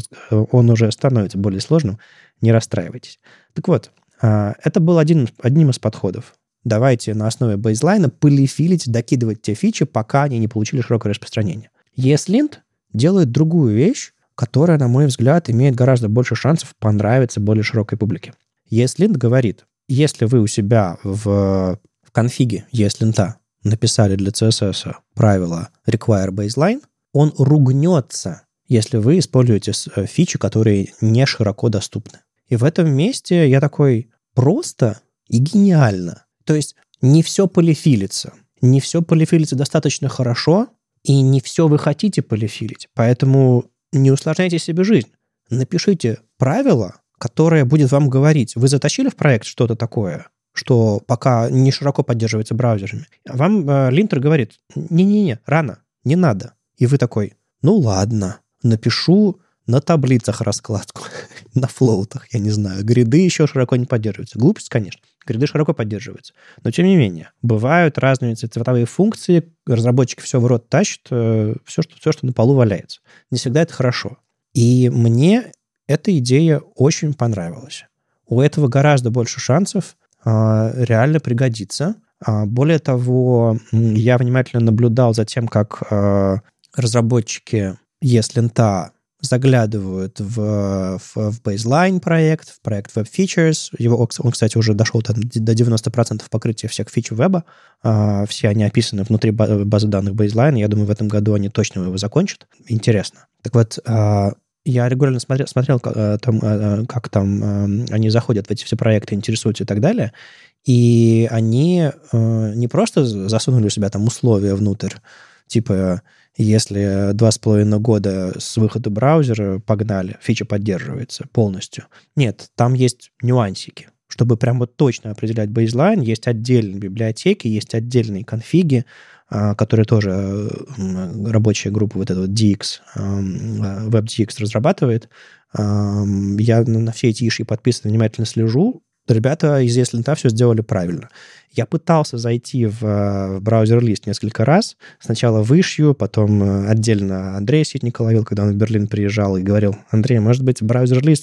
он уже становится более сложным, не расстраивайтесь. Так вот, это был одним из подходов. Давайте на основе бейзлайна полифилить, докидывать те фичи, пока они не получили широкое распространение. ESLint делает другую вещь, которая, на мой взгляд, имеет гораздо больше шансов понравиться более широкой публике. ESLint говорит, если вы у себя в конфиге ESLint написали для CSS правило require baseline, он ругнется, если вы используете фичи, которые не широко доступны. И в этом месте я такой просто и гениально. То есть не все полифилится. Не все полифилится достаточно хорошо, и не все вы хотите полифилить. Поэтому не усложняйте себе жизнь. Напишите правило, которое будет вам говорить, вы затащили в проект что-то такое, что пока не широко поддерживается браузерами. А вам линтер говорит, не-не-не, рано, не надо. И вы такой, ну ладно, напишу на таблицах раскладку, на флоутах, я не знаю. Гриды еще широко не поддерживаются. Глупость, конечно. Гриды широко поддерживаются. Но, тем не менее, бывают разные цветовые функции, разработчики все в рот тащат, все, что на полу валяется. Не всегда это хорошо. И мне эта идея очень понравилась. У этого гораздо больше шансов реально пригодиться. Более того, я внимательно наблюдал за тем, как разработчики ESLint заглядывают в baseline проект, в проект Web Features. Он, кстати, уже дошел до 90% покрытия всех фич веба. Все они описаны внутри базы данных baseline. Я думаю, в этом году они точно его закончат. Интересно. Так вот, я регулярно смотрел, как там они заходят в эти все проекты, интересуются и так далее. И они не просто засунули у себя там условия внутрь, типа, если 2,5 года с выхода браузера погнали, фича поддерживается полностью. Нет, там есть нюансики. Чтобы прям вот точно определять бейзлайн, есть отдельные библиотеки, есть отдельные конфиги, которые тоже рабочая группа вот эта вот DX, WebDX разрабатывает. Я на все эти иши подписан, внимательно слежу. Ребята из ESLint все сделали правильно. Я пытался зайти в браузер-лист несколько раз. Сначала в ишью, потом отдельно Андрея Ситника ловил, когда он в Берлин приезжал, и говорил, Андрей, может быть, браузер-лист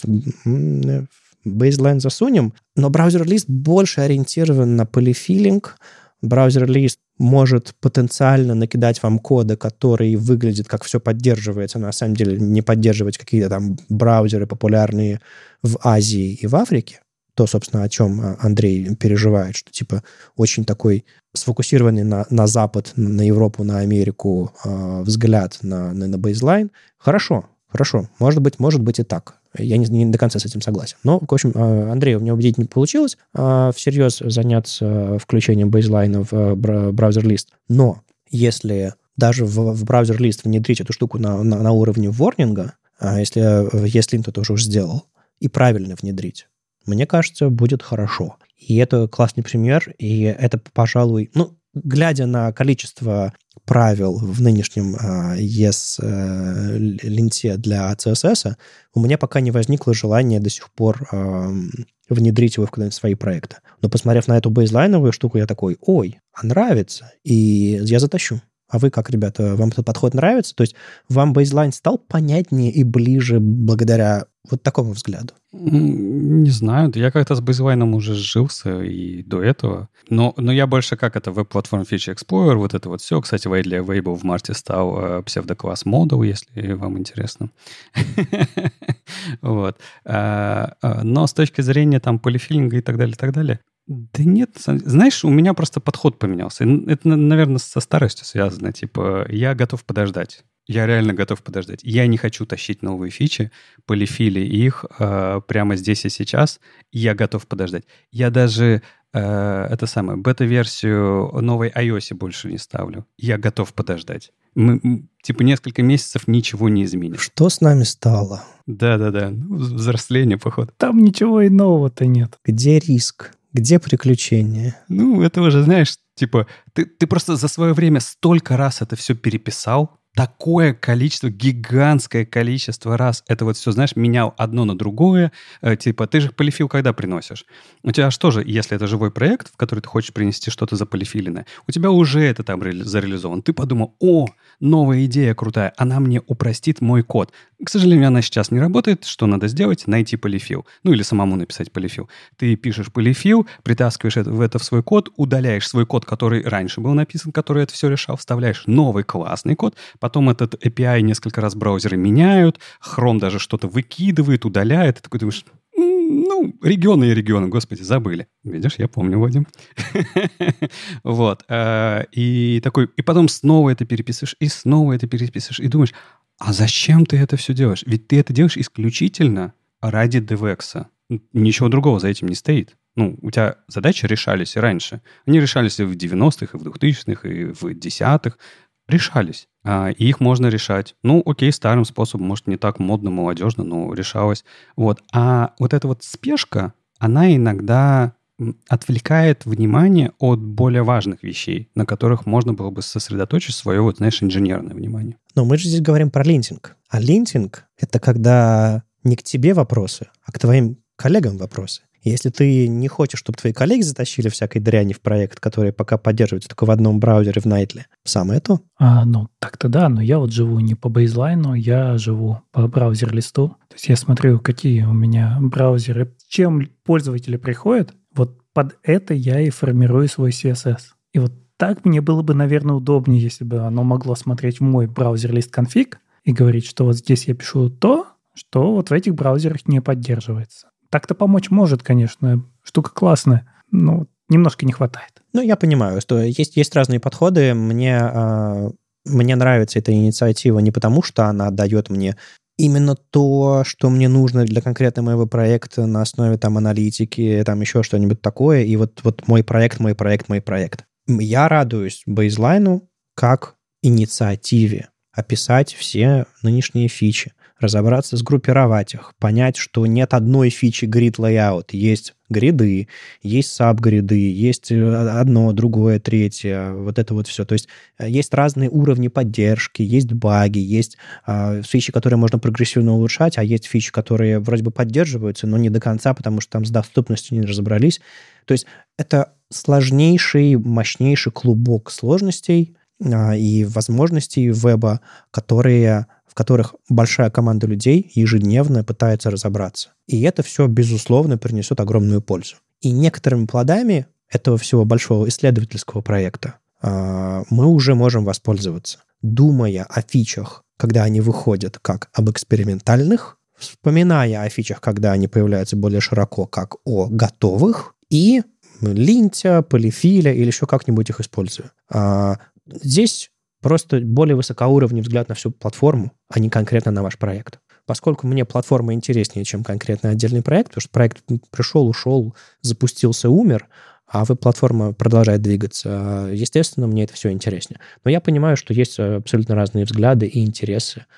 бейзлайн засунем? Но браузер-лист больше ориентирован на полифилинг. Браузер-лист может потенциально накидать вам кода, который выглядит, как все поддерживается, но на самом деле не поддерживать какие-то там браузеры, популярные в Азии и в Африке. То, собственно, о чем Андрей переживает, что типа очень такой сфокусированный на Запад, на Европу, на Америку взгляд на бейзлайн. Хорошо, может быть и так. Я не до конца с этим согласен. Но, в общем, Андрею мне убедить не получилось всерьез заняться включением бейзлайна в браузер-лист. Но если даже в браузер-лист внедрить эту штуку на уровне ворнинга, если ESLint это уже сделал, и правильно внедрить, мне кажется, будет хорошо. И это классный пример, и это, пожалуй, глядя на количество правил в нынешнем ESLint для CSS, у меня пока не возникло желания до сих пор внедрить его в какие-нибудь свои проекты. Но посмотрев на эту бейзлайновую штуку, я такой, ой, нравится, и я затащу. А вы как, ребята, вам этот подход нравится? То есть вам бейзлайн стал понятнее и ближе благодаря вот такому взгляду? Не знаю, я как-то с бейзлайном уже сжился и до этого. Но я больше как это, веб-платформ Feature Explorer, вот это вот все. Кстати, для Weibo в марте стал псевдокласс Model, если вам интересно. Вот. Но с точки зрения там полифилинга и так далее, да нет, знаешь, у меня просто подход поменялся. Это, наверное, со старостью связано. Типа, я готов подождать. Я реально готов подождать. Я не хочу тащить новые фичи, полифили их прямо здесь и сейчас. Я готов подождать. Я даже бета-версию новой iOS больше не ставлю. Я готов подождать. Несколько месяцев ничего не изменит. Что с нами стало? Да. Взросление, походу. Там ничего и нового-то нет. Где риск? Где приключения? Это уже, знаешь, типа, ты просто за свое время столько раз это все переписал, такое количество, гигантское количество раз это вот все, знаешь, менял одно на другое. Типа, ты же полифил когда приносишь? У тебя что же, если это живой проект, в который ты хочешь принести что-то заполифиленное, у тебя уже это там зареализовано. Ты подумал, новая идея крутая, она мне упростит мой код. К сожалению, она сейчас не работает. Что надо сделать? Найти полифил. Ну, или самому написать полифил. Ты пишешь полифил, притаскиваешь это в свой код, удаляешь свой код, который раньше был написан, который это все решал, вставляешь новый классный код, потом этот API несколько раз браузеры меняют, Chrome даже что-то выкидывает, удаляет. Ты такой думаешь, регионы и регионы, господи, забыли. Видишь, я помню, Вадим. Вот. И потом снова это переписываешь, и снова это переписываешь, и думаешь, а зачем ты это все делаешь? Ведь ты это делаешь исключительно ради DevEx. Ничего другого за этим не стоит. У тебя задачи решались и раньше. Они решались и в 90-х, и в 2000-х, и в 10-х. Решались. И их можно решать. Окей, старым способом, может, не так модно, молодежно, но решалось. Вот. А вот эта вот спешка, она иногда отвлекает внимание от более важных вещей, на которых можно было бы сосредоточить свое, инженерное внимание. Но мы же здесь говорим про линтинг. А линтинг — это когда не к тебе вопросы, а к твоим коллегам вопросы. Если ты не хочешь, чтобы твои коллеги затащили всякой дряни в проект, который пока поддерживается только в одном браузере в Nightly, самое то. Так-то да, но я вот живу не по бейзлайну, я живу по браузер-листу. То есть я смотрю, какие у меня браузеры, чем пользователи приходят, вот под это я и формирую свой CSS. И вот так мне было бы, наверное, удобнее, если бы оно могло смотреть в мой браузер-лист конфиг и говорить, что вот здесь я пишу то, что вот в этих браузерах не поддерживается. Так-то помочь может, конечно. Штука классная, но немножко не хватает. Я понимаю, что есть разные подходы. Мне нравится эта инициатива не потому, что она дает мне именно то, что мне нужно для конкретного моего проекта на основе аналитики, еще что-нибудь такое, и вот мой проект. Я радуюсь бейзлайну как инициативе описать все нынешние фичи, разобраться, сгруппировать их, понять, что нет одной фичи grid layout, есть гриды, есть сабгриды, есть одно, другое, третье, вот это вот все. То есть есть разные уровни поддержки, есть баги, есть фичи, которые можно прогрессивно улучшать, а есть фичи, которые вроде бы поддерживаются, но не до конца, потому что там с доступностью не разобрались. То есть это сложнейший, мощнейший клубок сложностей и возможностей веба, в которых большая команда людей ежедневно пытается разобраться. И это все, безусловно, принесет огромную пользу. И некоторыми плодами этого всего большого исследовательского проекта мы уже можем воспользоваться, думая о фичах, когда они выходят как об экспериментальных, вспоминая о фичах, когда они появляются более широко, как о готовых, и линтя, полифиля или еще как-нибудь их используя. Здесь просто более высокоуровневый взгляд на всю платформу, а не конкретно на ваш проект. Поскольку мне платформа интереснее, чем конкретно отдельный проект, потому что проект пришел, ушел, запустился, умер, а веб-платформа продолжает двигаться, естественно, мне это все интереснее. Но я понимаю, что есть абсолютно разные взгляды и интересы,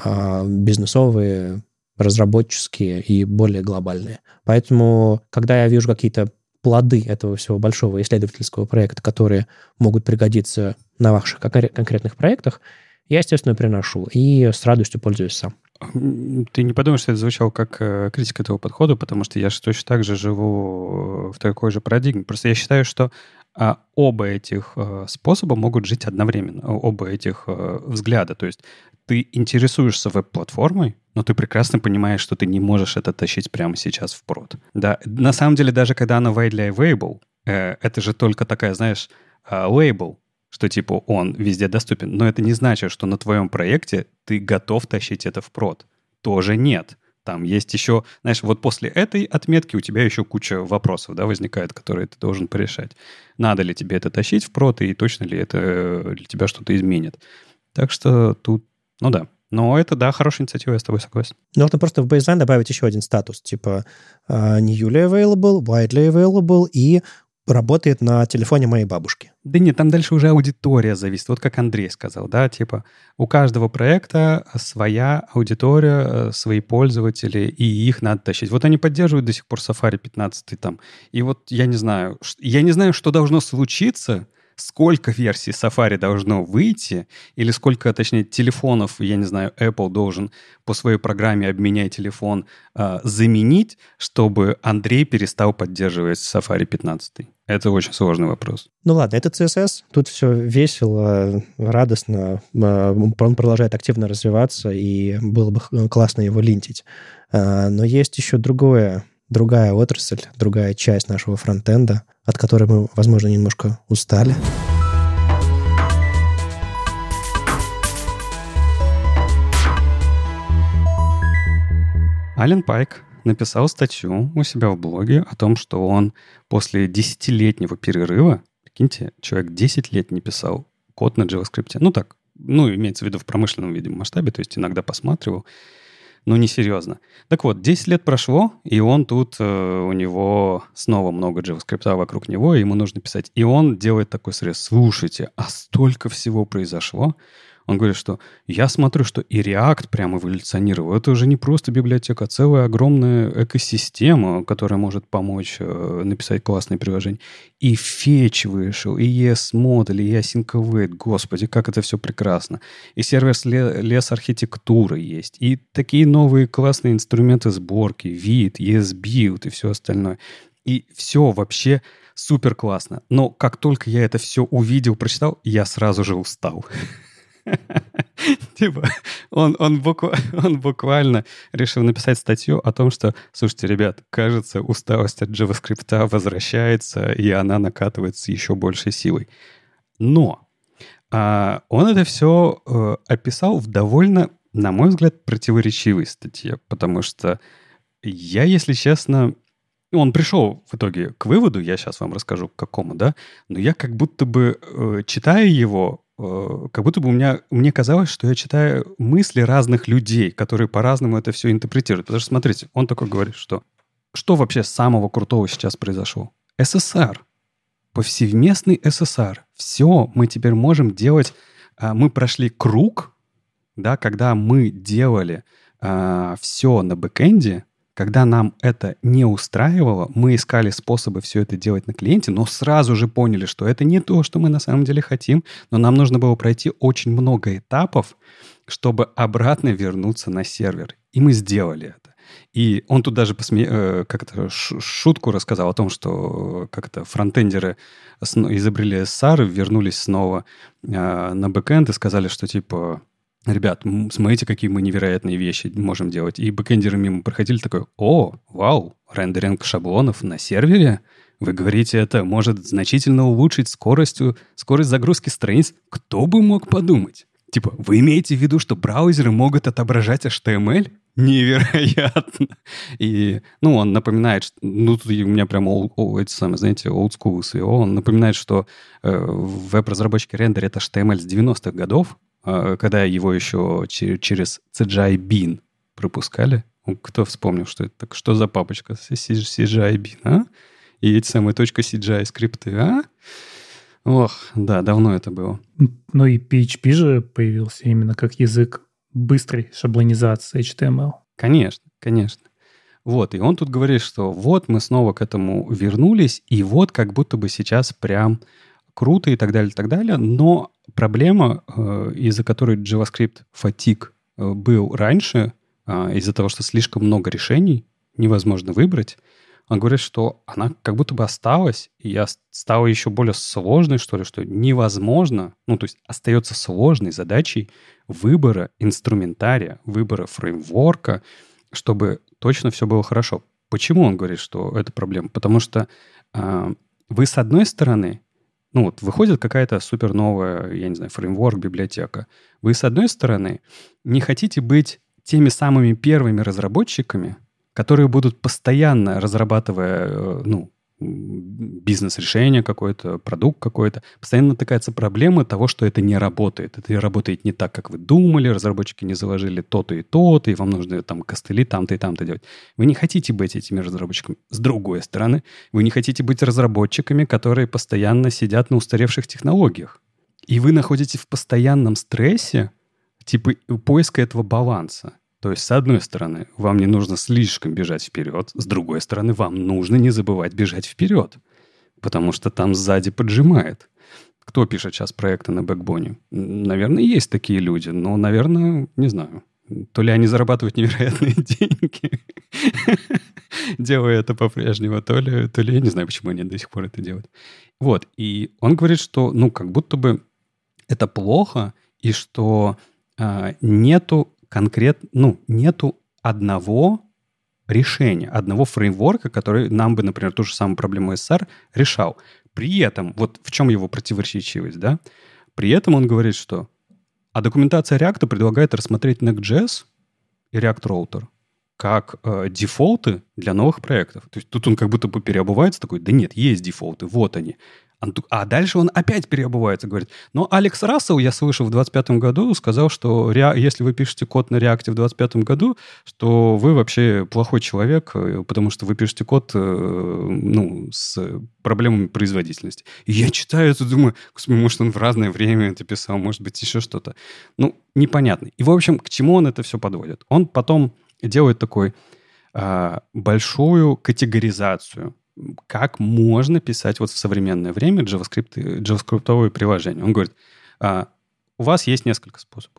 бизнесовые, разработческие и более глобальные. Поэтому, когда я вижу какие-то плоды этого всего большого исследовательского проекта, которые могут пригодиться на ваших конкретных проектах, я, естественно, приношу и с радостью пользуюсь сам. Ты не подумаешь, что это звучало как критика этого подхода, потому что я же точно так же живу в такой же парадигме. Просто я считаю, что оба этих способа могут жить одновременно, оба этих взгляда. То есть ты интересуешься веб-платформой, но ты прекрасно понимаешь, что ты не можешь это тащить прямо сейчас в прод. Да, на самом деле, даже когда она widely available, это же только такая, знаешь, лейбл, что типа он везде доступен. Но это не значит, что на твоем проекте ты готов тащить это в прод. Тоже нет. Там есть еще, знаешь, вот после этой отметки у тебя еще куча вопросов, да, возникает, которые ты должен порешать. Надо ли тебе это тащить в прод, и точно ли это для тебя что-то изменит. Так что тут, да. Но это, да, хорошая инициатива, я с тобой согласен. Нужно просто в бейзлайн добавить еще один статус, типа newly available, widely available и работает на телефоне моей бабушки. Да нет, там дальше уже аудитория зависит. Вот как Андрей сказал, да, типа у каждого проекта своя аудитория, свои пользователи, и их надо тащить. Вот они поддерживают до сих пор Safari 15 там. И вот я не знаю, что должно случиться, сколько версий Safari должно выйти, или сколько, точнее, телефонов, я не знаю, Apple должен по своей программе «Обменяй телефон» заменить, чтобы Андрей перестал поддерживать Safari 15. Это очень сложный вопрос. Ну ладно, это CSS, тут все весело, радостно, он продолжает активно развиваться, и было бы классно его линтить. Но есть еще другая отрасль, другая часть нашего фронтенда, от которой мы, возможно, немножко устали. Ален Пайк написал статью у себя в блоге о том, что он после 10-летнего перерыва, прикиньте, человек 10 лет не писал код на JavaScript. Имеется в виду в промышленном, видимо, масштабе, то есть иногда посматривал, но не серьезно. Так вот, 10 лет прошло, и он тут, у него снова много JavaScript вокруг него, и ему нужно писать. И он делает такой срез. Слушайте, а столько всего произошло. Он говорит, что я смотрю, что и React прямо эволюционировал. Это уже не просто библиотека, а целая огромная экосистема, которая может помочь написать классные приложения. И Fetch вышел, и ES-модуль, и Async Await. Господи, как это все прекрасно. И сервис-лес архитектуры есть. И такие новые классные инструменты сборки, Vite, ES-Build и все остальное. И все вообще супер классно. Но как только я это все увидел, прочитал, я сразу же устал. Типа, он буквально решил написать статью о том, что, слушайте, ребят, кажется, усталость от JavaScript возвращается, и она накатывается с еще большей силой. Но он это все описал в довольно, на мой взгляд, противоречивой статье, потому что я, если честно, он пришел в итоге к выводу, я сейчас вам расскажу, к какому, да, но я как будто бы, читая его, как будто бы мне казалось, что я читаю мысли разных людей, которые по-разному это все интерпретируют. Потому что, смотрите, он такой говорит, что вообще самого крутого сейчас произошло? SSR. Повсеместный SSR. Все, мы теперь можем делать... Мы прошли круг, да, когда мы делали все на бэкэнде. Когда нам это не устраивало, мы искали способы все это делать на клиенте, но сразу же поняли, что это не то, что мы на самом деле хотим, но нам нужно было пройти очень много этапов, чтобы обратно вернуться на сервер. И мы сделали это. И он тут даже шутку рассказал о том, что фронтендеры изобрели SSR, вернулись снова на бэкэнд и сказали, что типа... Ребят, смотрите, какие мы невероятные вещи можем делать. И бэкэндеры мимо проходили такой, вау, рендеринг шаблонов на сервере? Вы говорите, это может значительно улучшить скорость загрузки страниц? Кто бы мог подумать? Типа, вы имеете в виду, что браузеры могут отображать HTML? Невероятно! И, он напоминает, тут у меня прямо эти самые, знаете, олдскулы своего. Он напоминает, что в веб-разработчике рендер это HTML с 90-х годов, когда его еще через CGI Bin пропускали. Кто вспомнил, что это? Так что за папочка CGI Bin, а? И эти самые .CGI скрипты, а? Ох, да, давно это было. Ну и PHP же появился именно как язык быстрой шаблонизации HTML. Конечно. Вот, и он тут говорит, что вот мы снова к этому вернулись, и вот как будто бы сейчас прям круто и так далее, но проблема, из-за которой JavaScript fatigue был раньше, из-за того, что слишком много решений, невозможно выбрать, он говорит, что она как будто бы осталась, и стала еще более сложной, что ли, что невозможно, то есть остается сложной задачей выбора инструментария, выбора фреймворка, чтобы точно все было хорошо. Почему он говорит, что это проблема? Потому что вы, с одной стороны, выходит какая-то супер новая, я не знаю, фреймворк, библиотека. Вы, с одной стороны, не хотите быть теми самыми первыми разработчиками, которые будут постоянно, разрабатывая, бизнес-решение какое-то, продукт какой-то, постоянно натыкается проблема того, что это не работает. Это работает не так, как вы думали, разработчики не заложили то-то и то-то, и вам нужно там костыли там-то и там-то делать. Вы не хотите быть этими разработчиками. С другой стороны, вы не хотите быть разработчиками, которые постоянно сидят на устаревших технологиях. И вы находитесь в постоянном стрессе, типа поиска этого баланса. То есть, с одной стороны, вам не нужно слишком бежать вперед, с другой стороны, вам нужно не забывать бежать вперед, потому что там сзади поджимает. Кто пишет сейчас проекты на бэкбоне? Наверное, есть такие люди, но, наверное, не знаю. То ли они зарабатывают невероятные деньги, делая это по-прежнему, то ли я не знаю, почему они до сих пор это делают. Вот, и он говорит, что, как будто бы это плохо, и что нету одного решения, одного фреймворка, который нам бы, например, ту же самую проблему SR решал. При этом, вот в чем его противоречивость, да? При этом он говорит, что документация React предлагает рассмотреть Next.js и React Router как дефолты для новых проектов. То есть тут он как будто бы переобувается такой, да нет, есть дефолты, вот они. А дальше он опять переобувается, говорит, но Алекс Рассел, я слышал, в 2025 году сказал, что если вы пишете код на React в 2025 году, что вы вообще плохой человек, потому что вы пишете код с проблемами производительности. И я читаю это, думаю, господи, может, он в разное время это писал, может быть, еще что-то. Непонятно. И, в общем, к чему он это все подводит? Он потом делает такой большую категоризацию, как можно писать в современное время JavaScript-овые приложения. Он говорит, у вас есть несколько способов.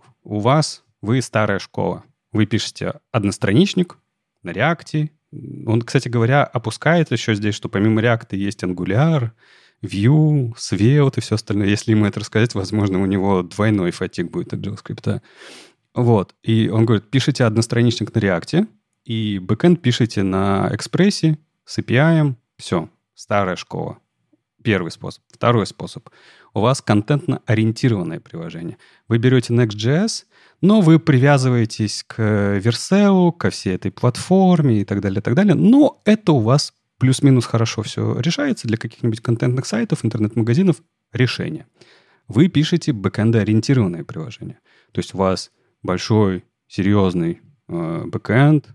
Вы старая школа. Вы пишете одностраничник на React. Он, кстати говоря, опускает еще здесь, что помимо React есть Angular, Vue, Svelte и все остальное. Если ему это рассказать, возможно, у него двойной фатиг будет от JavaScript. Вот. И он говорит, пишите одностраничник на React, и бэкэнд пишите на Express с API. Все, старая школа. Первый способ. Второй способ. У вас контентно-ориентированное приложение. Вы берете Next.js, но вы привязываетесь к Vercel, ко всей этой платформе и так далее, так далее. Но это у вас плюс-минус хорошо все решается для каких-нибудь контентных сайтов, интернет-магазинов. Решение. Вы пишете бэкэндо-ориентированное приложение. То есть у вас большой, серьезный бэкэнд,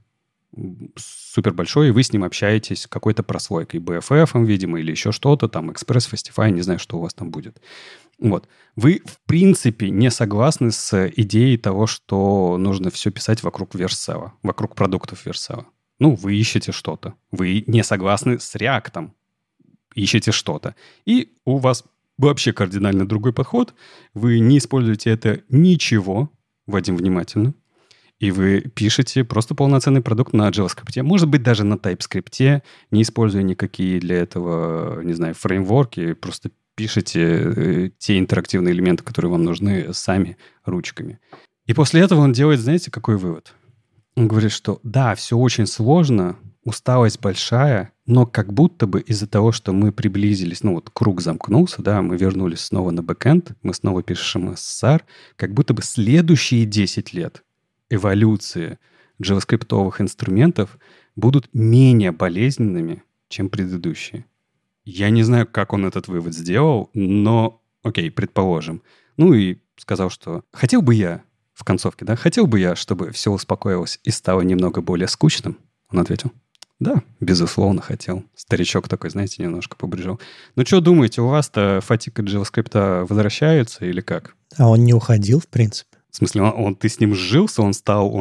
супер большой, и вы с ним общаетесь какой-то прослойкой, BFF, видимо, или еще что-то, там, Express, Fastify, не знаю, что у вас там будет. Вот. Вы, в принципе, не согласны с идеей того, что нужно все писать вокруг Vercel, вокруг продуктов Vercel. Вы ищете что-то. Вы не согласны с React, ищете что-то. И у вас вообще кардинально другой подход. Вы не используете это ничего, Вадим, внимательно, и вы пишете просто полноценный продукт на JavaScript, может быть, даже на TypeScript, не используя никакие для этого, не знаю, фреймворки, просто пишете те интерактивные элементы, которые вам нужны, сами ручками. И после этого он делает, знаете, какой вывод? Он говорит, что да, все очень сложно, усталость большая, но как будто бы из-за того, что мы приблизились, круг замкнулся, да, мы вернулись снова на бэкэнд, мы снова пишем SR, как будто бы следующие 10 лет эволюции JavaScript-овых инструментов будут менее болезненными, чем предыдущие. Я не знаю, как он этот вывод сделал, но, окей, предположим. И сказал, что хотел бы я, в концовке, да, чтобы все успокоилось и стало немного более скучным. Он ответил, да, безусловно, хотел. Старичок такой, знаете, немножко побрежал. Что думаете, у вас-то фатиг от JavaScript возвращается или как? А он не уходил, в принципе? В смысле, ты с ним сжился, он стал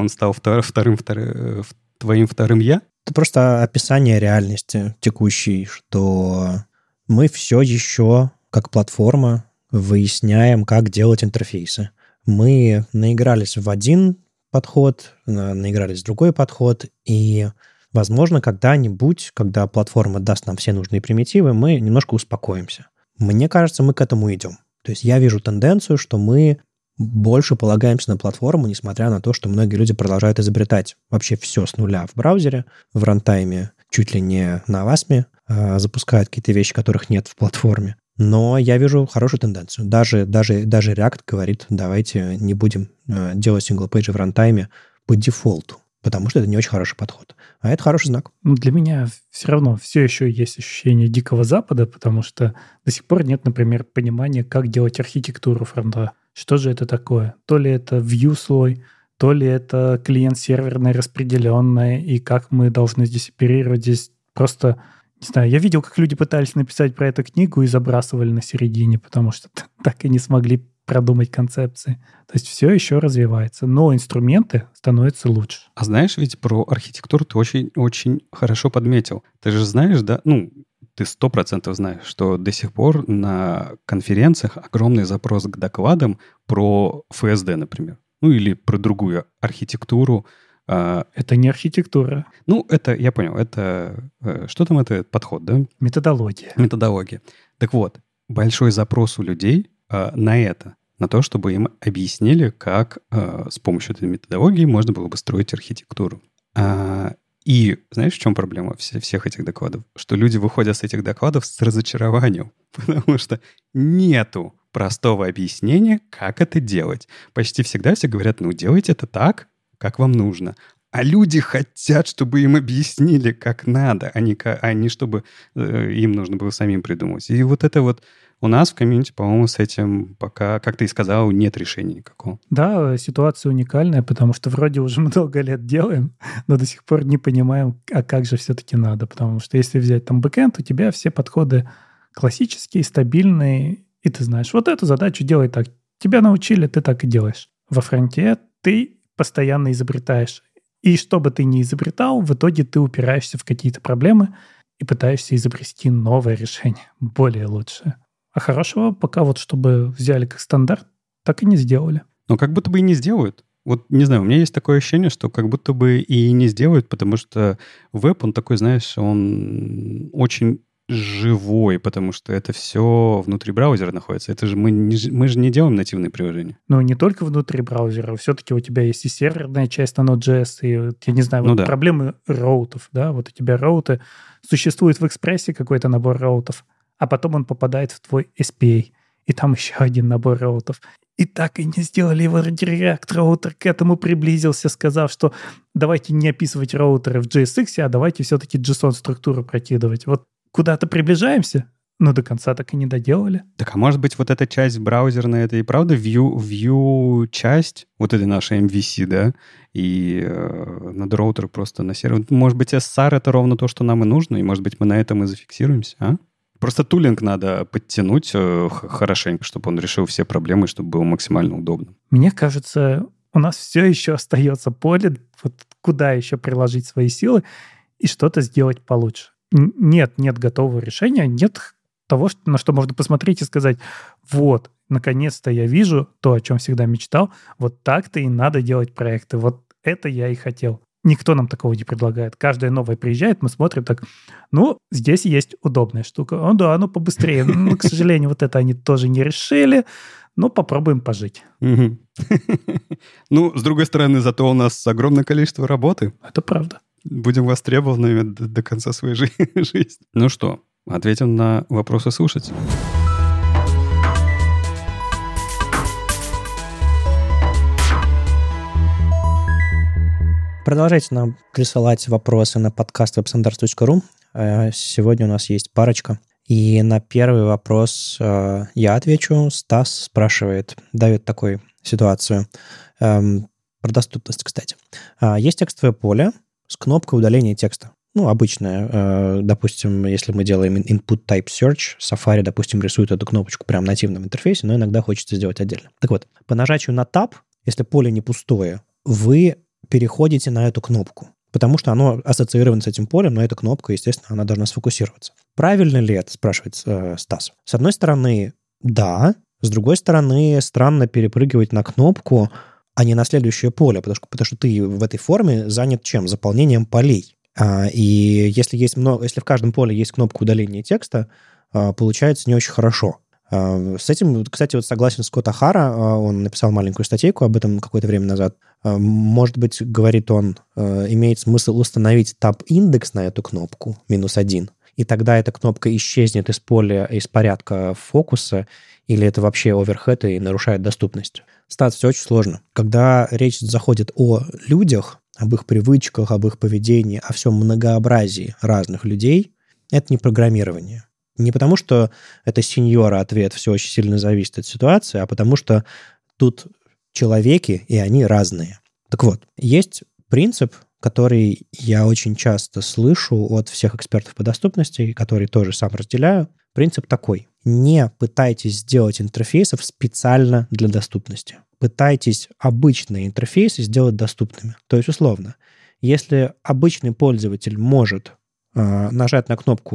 твоим вторым я? Это просто описание реальности текущей, что мы все еще, как платформа, выясняем, как делать интерфейсы. Мы наигрались в один подход, наигрались в другой подход, и, возможно, когда-нибудь, когда платформа даст нам все нужные примитивы, мы немножко успокоимся. Мне кажется, мы к этому идем. То есть я вижу тенденцию, что мы больше полагаемся на платформу, несмотря на то, что многие люди продолжают изобретать вообще все с нуля в браузере, в рантайме, чуть ли не на Wasm, запускают какие-то вещи, которых нет в платформе. Но я вижу хорошую тенденцию. Даже React говорит, давайте не будем делать синглпейджи в рантайме по дефолту, потому что это не очень хороший подход. А это хороший знак. Для меня все равно все еще есть ощущение Дикого Запада, потому что до сих пор нет, например, понимания, как делать архитектуру фронта. Что же это такое? То ли это view-слой, то ли это клиент-серверное распределенное, и как мы должны здесь оперировать. Здесь просто, не знаю, я видел, как люди пытались написать про эту книгу и забрасывали на середине, потому что так и не смогли продумать концепции. То есть все еще развивается, но инструменты становятся лучше. А знаешь, ведь про архитектуру ты очень-очень хорошо подметил. Ты же знаешь, да, ты 100% знаешь, что до сих пор на конференциях огромный запрос к докладам про ФСД, например. Ну, или про другую архитектуру. Это не архитектура. Ну, это, я понял, это... Что там это? Подход, да? Методология. Методология. Так вот, большой запрос у людей на это, на то, чтобы им объяснили, как с помощью этой методологии можно было бы строить архитектуру. И знаешь, в чем проблема всех этих докладов? Что люди выходят с этих докладов с разочарованием, потому что нету простого объяснения, как это делать. Почти всегда все говорят, ну, делайте это так, как вам нужно. А люди хотят, чтобы им объяснили, как надо, а не чтобы им нужно было самим придумать. И вот это вот у нас в комьюнити, по-моему, с этим пока, как ты и сказал, нет решения никакого. Да, ситуация уникальная, потому что вроде уже много лет делаем, но до сих пор не понимаем, а как же все-таки надо. Потому что если взять там бэкэнд, у тебя все подходы классические, стабильные, и ты знаешь, вот эту задачу делай так. Тебя научили, ты так и делаешь. Во фронте ты постоянно изобретаешь. И что бы ты ни изобретал, в итоге ты упираешься в какие-то проблемы и пытаешься изобрести новое решение, более лучшее. А хорошего пока вот, чтобы взяли как стандарт, так и не сделали. Но как будто бы и не сделают. Вот, не знаю, у меня есть такое ощущение, что как будто бы и не сделают, потому что веб, он такой, знаешь, он очень живой, потому что это все внутри браузера находится. Это же мы же не делаем нативные приложения. Ну, не только внутри браузера. Все-таки у тебя есть и серверная часть на Node.js, и, я не знаю, вот да. проблемы роутов, да, вот у тебя роуты, существует в экспрессе какой-то набор роутов, а потом он попадает в твой SPA, и там еще один набор роутов. И так и не сделали его React роутер, к этому приблизился, сказав, что давайте не описывать роутеры в JSX, а давайте все-таки JSON-структуру прокидывать. Вот куда-то приближаемся, но до конца так и не доделали. Так, а может быть, вот эта часть браузерная, это и правда view-часть, вот этой нашей MVC, да, и над роутер просто на сервер. Может быть, SSR — это ровно то, что нам и нужно, и, может быть, мы на этом и зафиксируемся, а? Просто тулинг надо подтянуть хорошенько, чтобы он решил все проблемы, чтобы было максимально удобно. Мне кажется, у нас все еще остается поле, вот куда еще приложить свои силы и что-то сделать получше. Нет готового решения, нет того, на что можно посмотреть и сказать, вот, наконец-то я вижу то, о чем всегда мечтал, вот так-то и надо делать проекты, вот это я и хотел. Никто нам такого не предлагает. Каждое новое приезжает, мы смотрим так, ну, здесь есть удобная штука. Ну да, ну побыстрее. Ну, к сожалению, вот это они тоже не решили, но попробуем пожить. Ну, с другой стороны, зато у нас огромное количество работы. Это правда. Будем востребованными до конца своей жизни. Ну что, ответим на вопросы слушателей. Продолжайте нам присылать вопросы на подкаст webstandards.ru. Сегодня у нас есть парочка. И на первый вопрос я отвечу. Стас спрашивает, дает такую ситуацию. Про доступность, кстати. Есть текстовое поле с кнопкой удаления текста. Ну, обычное. Допустим, если мы делаем input type search, Safari, допустим, рисует эту кнопочку прямо в нативном интерфейсе, но иногда хочется сделать отдельно. Так вот, по нажатию на Tab, если поле не пустое, вы переходите на эту кнопку, потому что оно ассоциировано с этим полем, но эта кнопка, естественно, она должна сфокусироваться. Правильно ли это, спрашивает Стас. С одной стороны, да. С другой стороны, странно перепрыгивать на кнопку, а не на следующее поле, потому что ты в этой форме занят чем? Заполнением полей. И если в каждом поле есть кнопка удаления текста, получается не очень хорошо. С этим, кстати, вот согласен Скотт Охара, он написал маленькую статейку об этом какое-то время назад. Может быть, говорит он, имеет смысл установить tab-индекс на эту кнопку, -1, и тогда эта кнопка исчезнет из поля, из порядка фокуса, или это вообще оверхед и нарушает доступность. Стас, все очень сложно. Когда речь заходит о людях, об их привычках, об их поведении, о всем многообразии разных людей, это не программирование. Не потому, что это сеньора ответ, все очень сильно зависит от ситуации, а потому что тут человеки, и они разные. Так вот, есть принцип, который я очень часто слышу от всех экспертов по доступности, который тоже сам разделяю. Принцип такой. Не пытайтесь сделать интерфейсов специально для доступности. Пытайтесь обычные интерфейсы сделать доступными. То есть, условно, если обычный пользователь может нажать на кнопку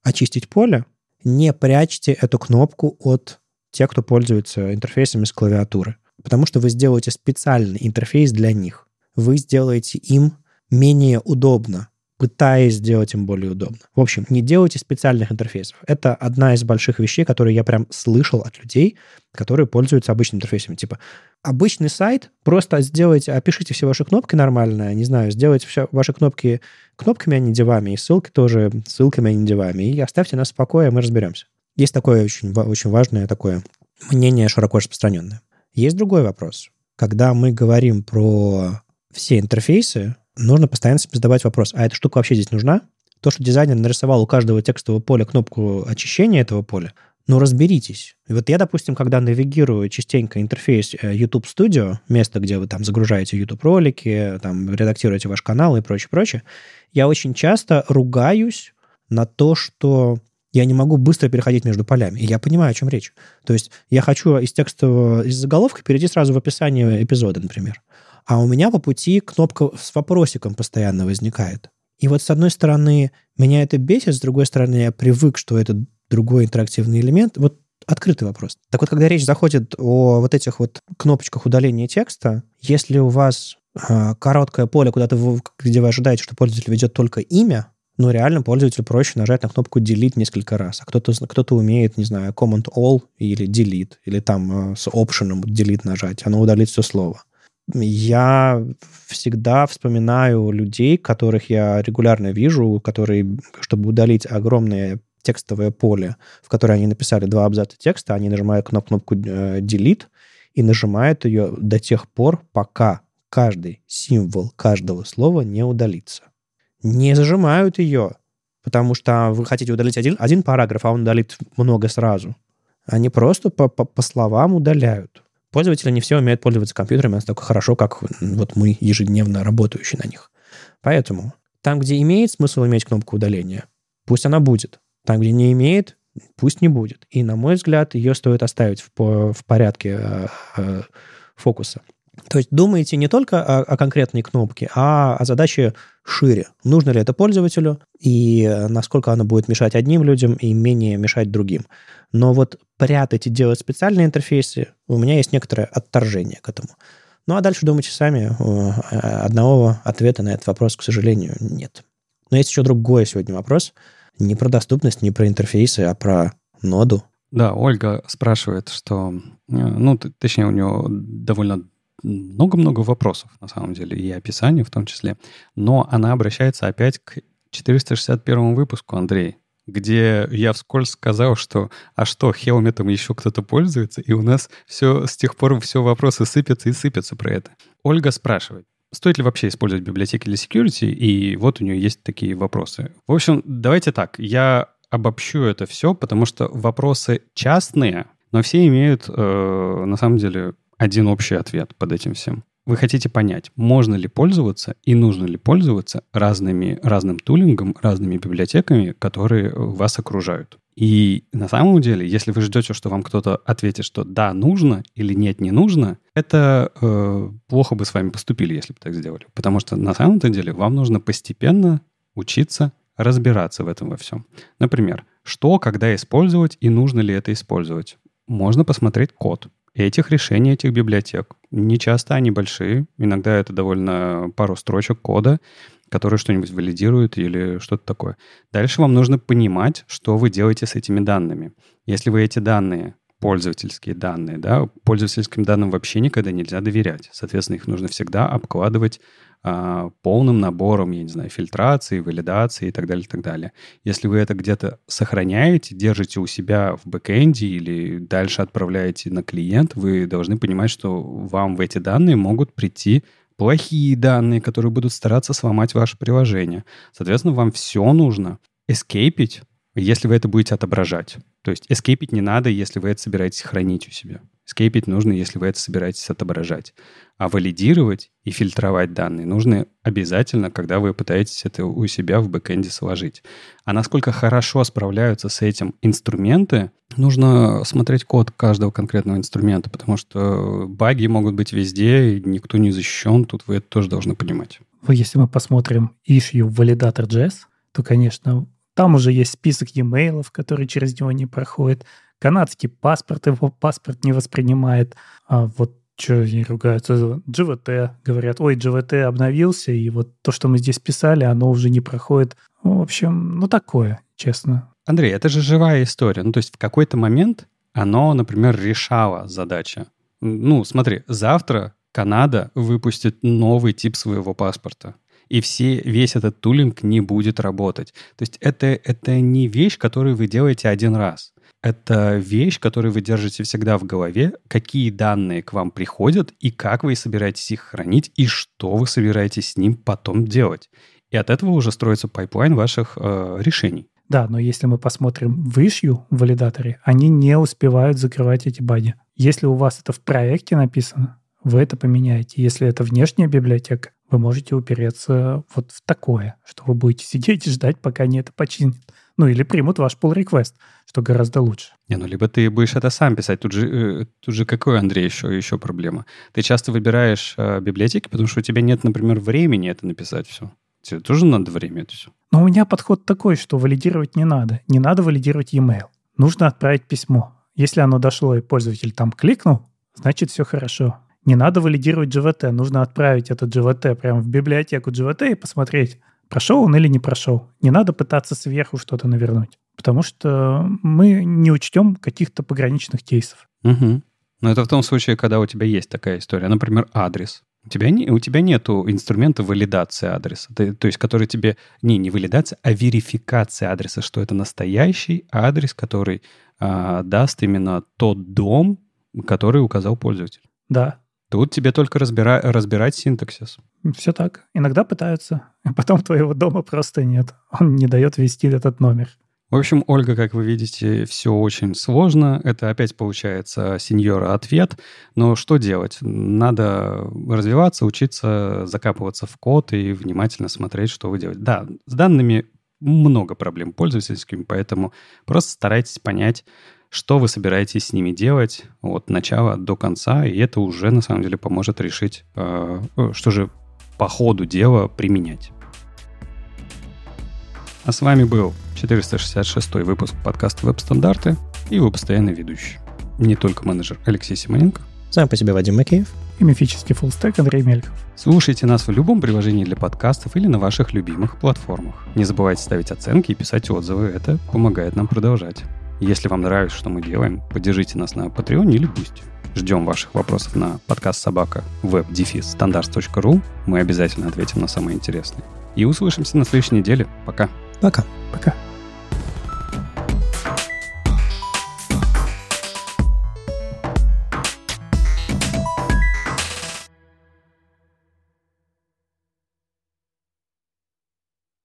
очистить поле, не прячьте эту кнопку от тех, кто пользуется интерфейсами с клавиатуры. Потому что вы сделаете специальный интерфейс для них. Вы сделаете им менее удобно, пытаясь сделать им более удобно. В общем, не делайте специальных интерфейсов. Это одна из больших вещей, которые я прям слышал от людей, которые пользуются обычными интерфейсами. Типа, обычный сайт, просто сделайте, опишите все ваши кнопки нормально, не знаю, сделайте все ваши кнопки кнопками, а не дивами, и ссылки тоже ссылками, а не дивами, и оставьте нас в покое, мы разберемся. Есть такое очень важное такое мнение, широко распространенное. Есть другой вопрос. Когда мы говорим про все интерфейсы, нужно постоянно себе задавать вопрос, а эта штука вообще здесь нужна? То, что дизайнер нарисовал у каждого текстового поля кнопку очищения этого поля, ну, разберитесь. И вот я, допустим, когда навигирую частенько интерфейс YouTube Studio, место, где вы там загружаете YouTube-ролики, там редактируете ваш канал и прочее, я очень часто ругаюсь на то, что я не могу быстро переходить между полями. И я понимаю, о чем речь. То есть я хочу из заголовка перейти сразу в описание эпизода, например. А у меня по пути кнопка с вопросиком постоянно возникает. И вот с одной стороны меня это бесит, с другой стороны я привык, что это другой интерактивный элемент. Вот открытый вопрос. Так вот, когда речь заходит о вот этих вот кнопочках удаления текста, если у вас короткое поле, где вы ожидаете, что пользователь ведет только имя, ну, реально пользователю проще нажать на кнопку Delete несколько раз. А кто-то умеет, не знаю, Command-All или Delete, или там с опшеном Delete нажать, оно удалит все слово. Я всегда вспоминаю людей, которых я регулярно вижу, которые, чтобы удалить огромное текстовое поле, в которое они написали 2 абзаца текста, они нажимают кнопку Delete и нажимают ее до тех пор, пока каждый символ каждого слова не удалится. Не зажимают ее, потому что вы хотите удалить один параграф, а он удалит много сразу. Они просто по словам удаляют. Пользователи не все умеют пользоваться компьютерами настолько хорошо, как вот мы, ежедневно работающие на них. Поэтому там, где имеет смысл иметь кнопку удаления, пусть она будет. Там, где не имеет, пусть не будет. И, на мой взгляд, ее стоит оставить в порядке фокуса. То есть думайте не только о конкретной кнопке, а о задаче шире. Нужно ли это пользователю, и насколько оно будет мешать одним людям и менее мешать другим. Но вот прятать и делать специальные интерфейсы, у меня есть некоторое отторжение к этому. Ну, а дальше думайте сами. Одного ответа на этот вопрос, к сожалению, нет. Но есть еще другой сегодня вопрос. Не про доступность, не про интерфейсы, а про ноду. Да, Ольга спрашивает, что... Ну, точнее, у нее довольно много-много вопросов, на самом деле, и описанию в том числе. Но она обращается опять к 461 выпуску, Андрей, где я вскользь сказал, что а что, Хелметом еще кто-то пользуется, и у нас все с тех пор все вопросы сыпятся и сыпятся про это. Ольга спрашивает, стоит ли вообще использовать библиотеки для security, и вот у нее есть такие вопросы. В общем, давайте так, я обобщу это все, потому что вопросы частные, но все имеют, на самом деле, один общий ответ под этим всем. Вы хотите понять, можно ли пользоваться и нужно ли пользоваться разным тулингом, разными библиотеками, которые вас окружают. И на самом деле, если вы ждете, что вам кто-то ответит, что да, нужно или нет, не нужно, это плохо бы с вами поступили, если бы так сделали. Потому что на самом-то деле вам нужно постепенно учиться разбираться в этом во всем. Например, что, когда использовать и нужно ли это использовать. Можно посмотреть код этих решений, этих библиотек. Не часто они большие, иногда это довольно пару строчек кода, которые что-нибудь валидируют или что-то такое. Дальше вам нужно понимать, что вы делаете с этими данными. Если вы эти данные, пользовательские данные, да, пользовательским данным вообще никогда нельзя доверять. Соответственно, их нужно всегда обкладывать полным набором, я не знаю, фильтрации, валидации и так далее, и так далее. Если вы это где-то сохраняете, держите у себя в бэкэнде или дальше отправляете на клиент, вы должны понимать, что вам в эти данные могут прийти плохие данные, которые будут стараться сломать ваше приложение. Соответственно, вам все нужно эскейпить, если вы это будете отображать. То есть эскейпить не надо, если вы это собираетесь хранить у себя. Эскейпить нужно, если вы это собираетесь отображать. А валидировать и фильтровать данные нужно обязательно, когда вы пытаетесь это у себя в бэкэнде сложить. А насколько хорошо справляются с этим инструменты, нужно смотреть код каждого конкретного инструмента, потому что баги могут быть везде, и никто не защищен. Тут вы это тоже должны понимать. Если мы посмотрим issue Validator.js, то, конечно, Там уже есть список e-mail, который через него не проходит. Канадский паспорт, его паспорт не воспринимает. А вот что они ругаются? GVT. Говорят, ой, GVT обновился, и вот то, что мы здесь писали, оно уже не проходит. В общем, ну такое, честно. Андрей, это же живая история. Ну, то есть в какой-то момент оно, например, решало задачи. Ну, смотри, завтра Канада выпустит новый тип своего паспорта. И весь этот тулинг не будет работать. То есть это не вещь, которую вы делаете один раз. Это вещь, которую вы держите всегда в голове, какие данные к вам приходят, и как вы собираетесь их хранить, и что вы собираетесь с ним потом делать. И от этого уже строится пайплайн ваших решений. Да, но если мы посмотрим в issue в валидаторе, они не успевают закрывать эти баги. Если у вас это в проекте написано, вы это поменяете. Если это внешняя библиотека, вы можете упереться вот в такое, что вы будете сидеть и ждать, пока они это починят. Ну, или примут ваш pull request, что гораздо лучше. Либо ты будешь это сам писать. Тут же какой, Андрей, еще проблема? Ты часто выбираешь библиотеки, потому что у тебя нет, например, времени это написать все. Тебе тоже надо время это все. Но у меня подход такой, что валидировать не надо. Не надо валидировать e-mail. Нужно отправить письмо. Если оно дошло и пользователь там кликнул, значит, все хорошо. Не надо валидировать GVT. Нужно отправить этот GVT прямо в библиотеку GVT и посмотреть, прошел он или не прошел. Не надо пытаться сверху что-то навернуть, потому что мы не учтем каких-то пограничных кейсов. Угу. Но это в том случае, когда у тебя есть такая история. Например, адрес. У тебя нету инструмента валидации адреса, то есть который тебе... Не валидация, а верификация адреса, что это настоящий адрес, который даст именно тот дом, который указал пользователь. Да. Тут тебе только разбирать синтаксис. Все так. Иногда пытаются, а потом твоего дома просто нет. Он не дает ввести этот номер. В общем, Ольга, как вы видите, все очень сложно. Это опять получается сеньора ответ. Но что делать? Надо развиваться, учиться, закапываться в код и внимательно смотреть, что вы делаете. Да, с данными много проблем пользовательскими, поэтому просто старайтесь понять, что вы собираетесь с ними делать от начала до конца, и это уже на самом деле поможет решить, что же по ходу дела применять. А с вами был 466-й выпуск подкаста «Веб-стандарты» и его постоянный ведущий. Не только менеджер Алексей Симоненко. Сам по себе Вадим Макеев. И мифический фуллстек Андрей Мельков. Слушайте нас в любом приложении для подкастов или на ваших любимых платформах. Не забывайте ставить оценки и писать отзывы. Это помогает нам продолжать. Если вам нравится, что мы делаем, поддержите нас на Patreon или Boosty. Ждем ваших вопросов на podcast@web-standards.ru. Мы обязательно ответим на самые интересные. И услышимся на следующей неделе. Пока. Пока. Пока.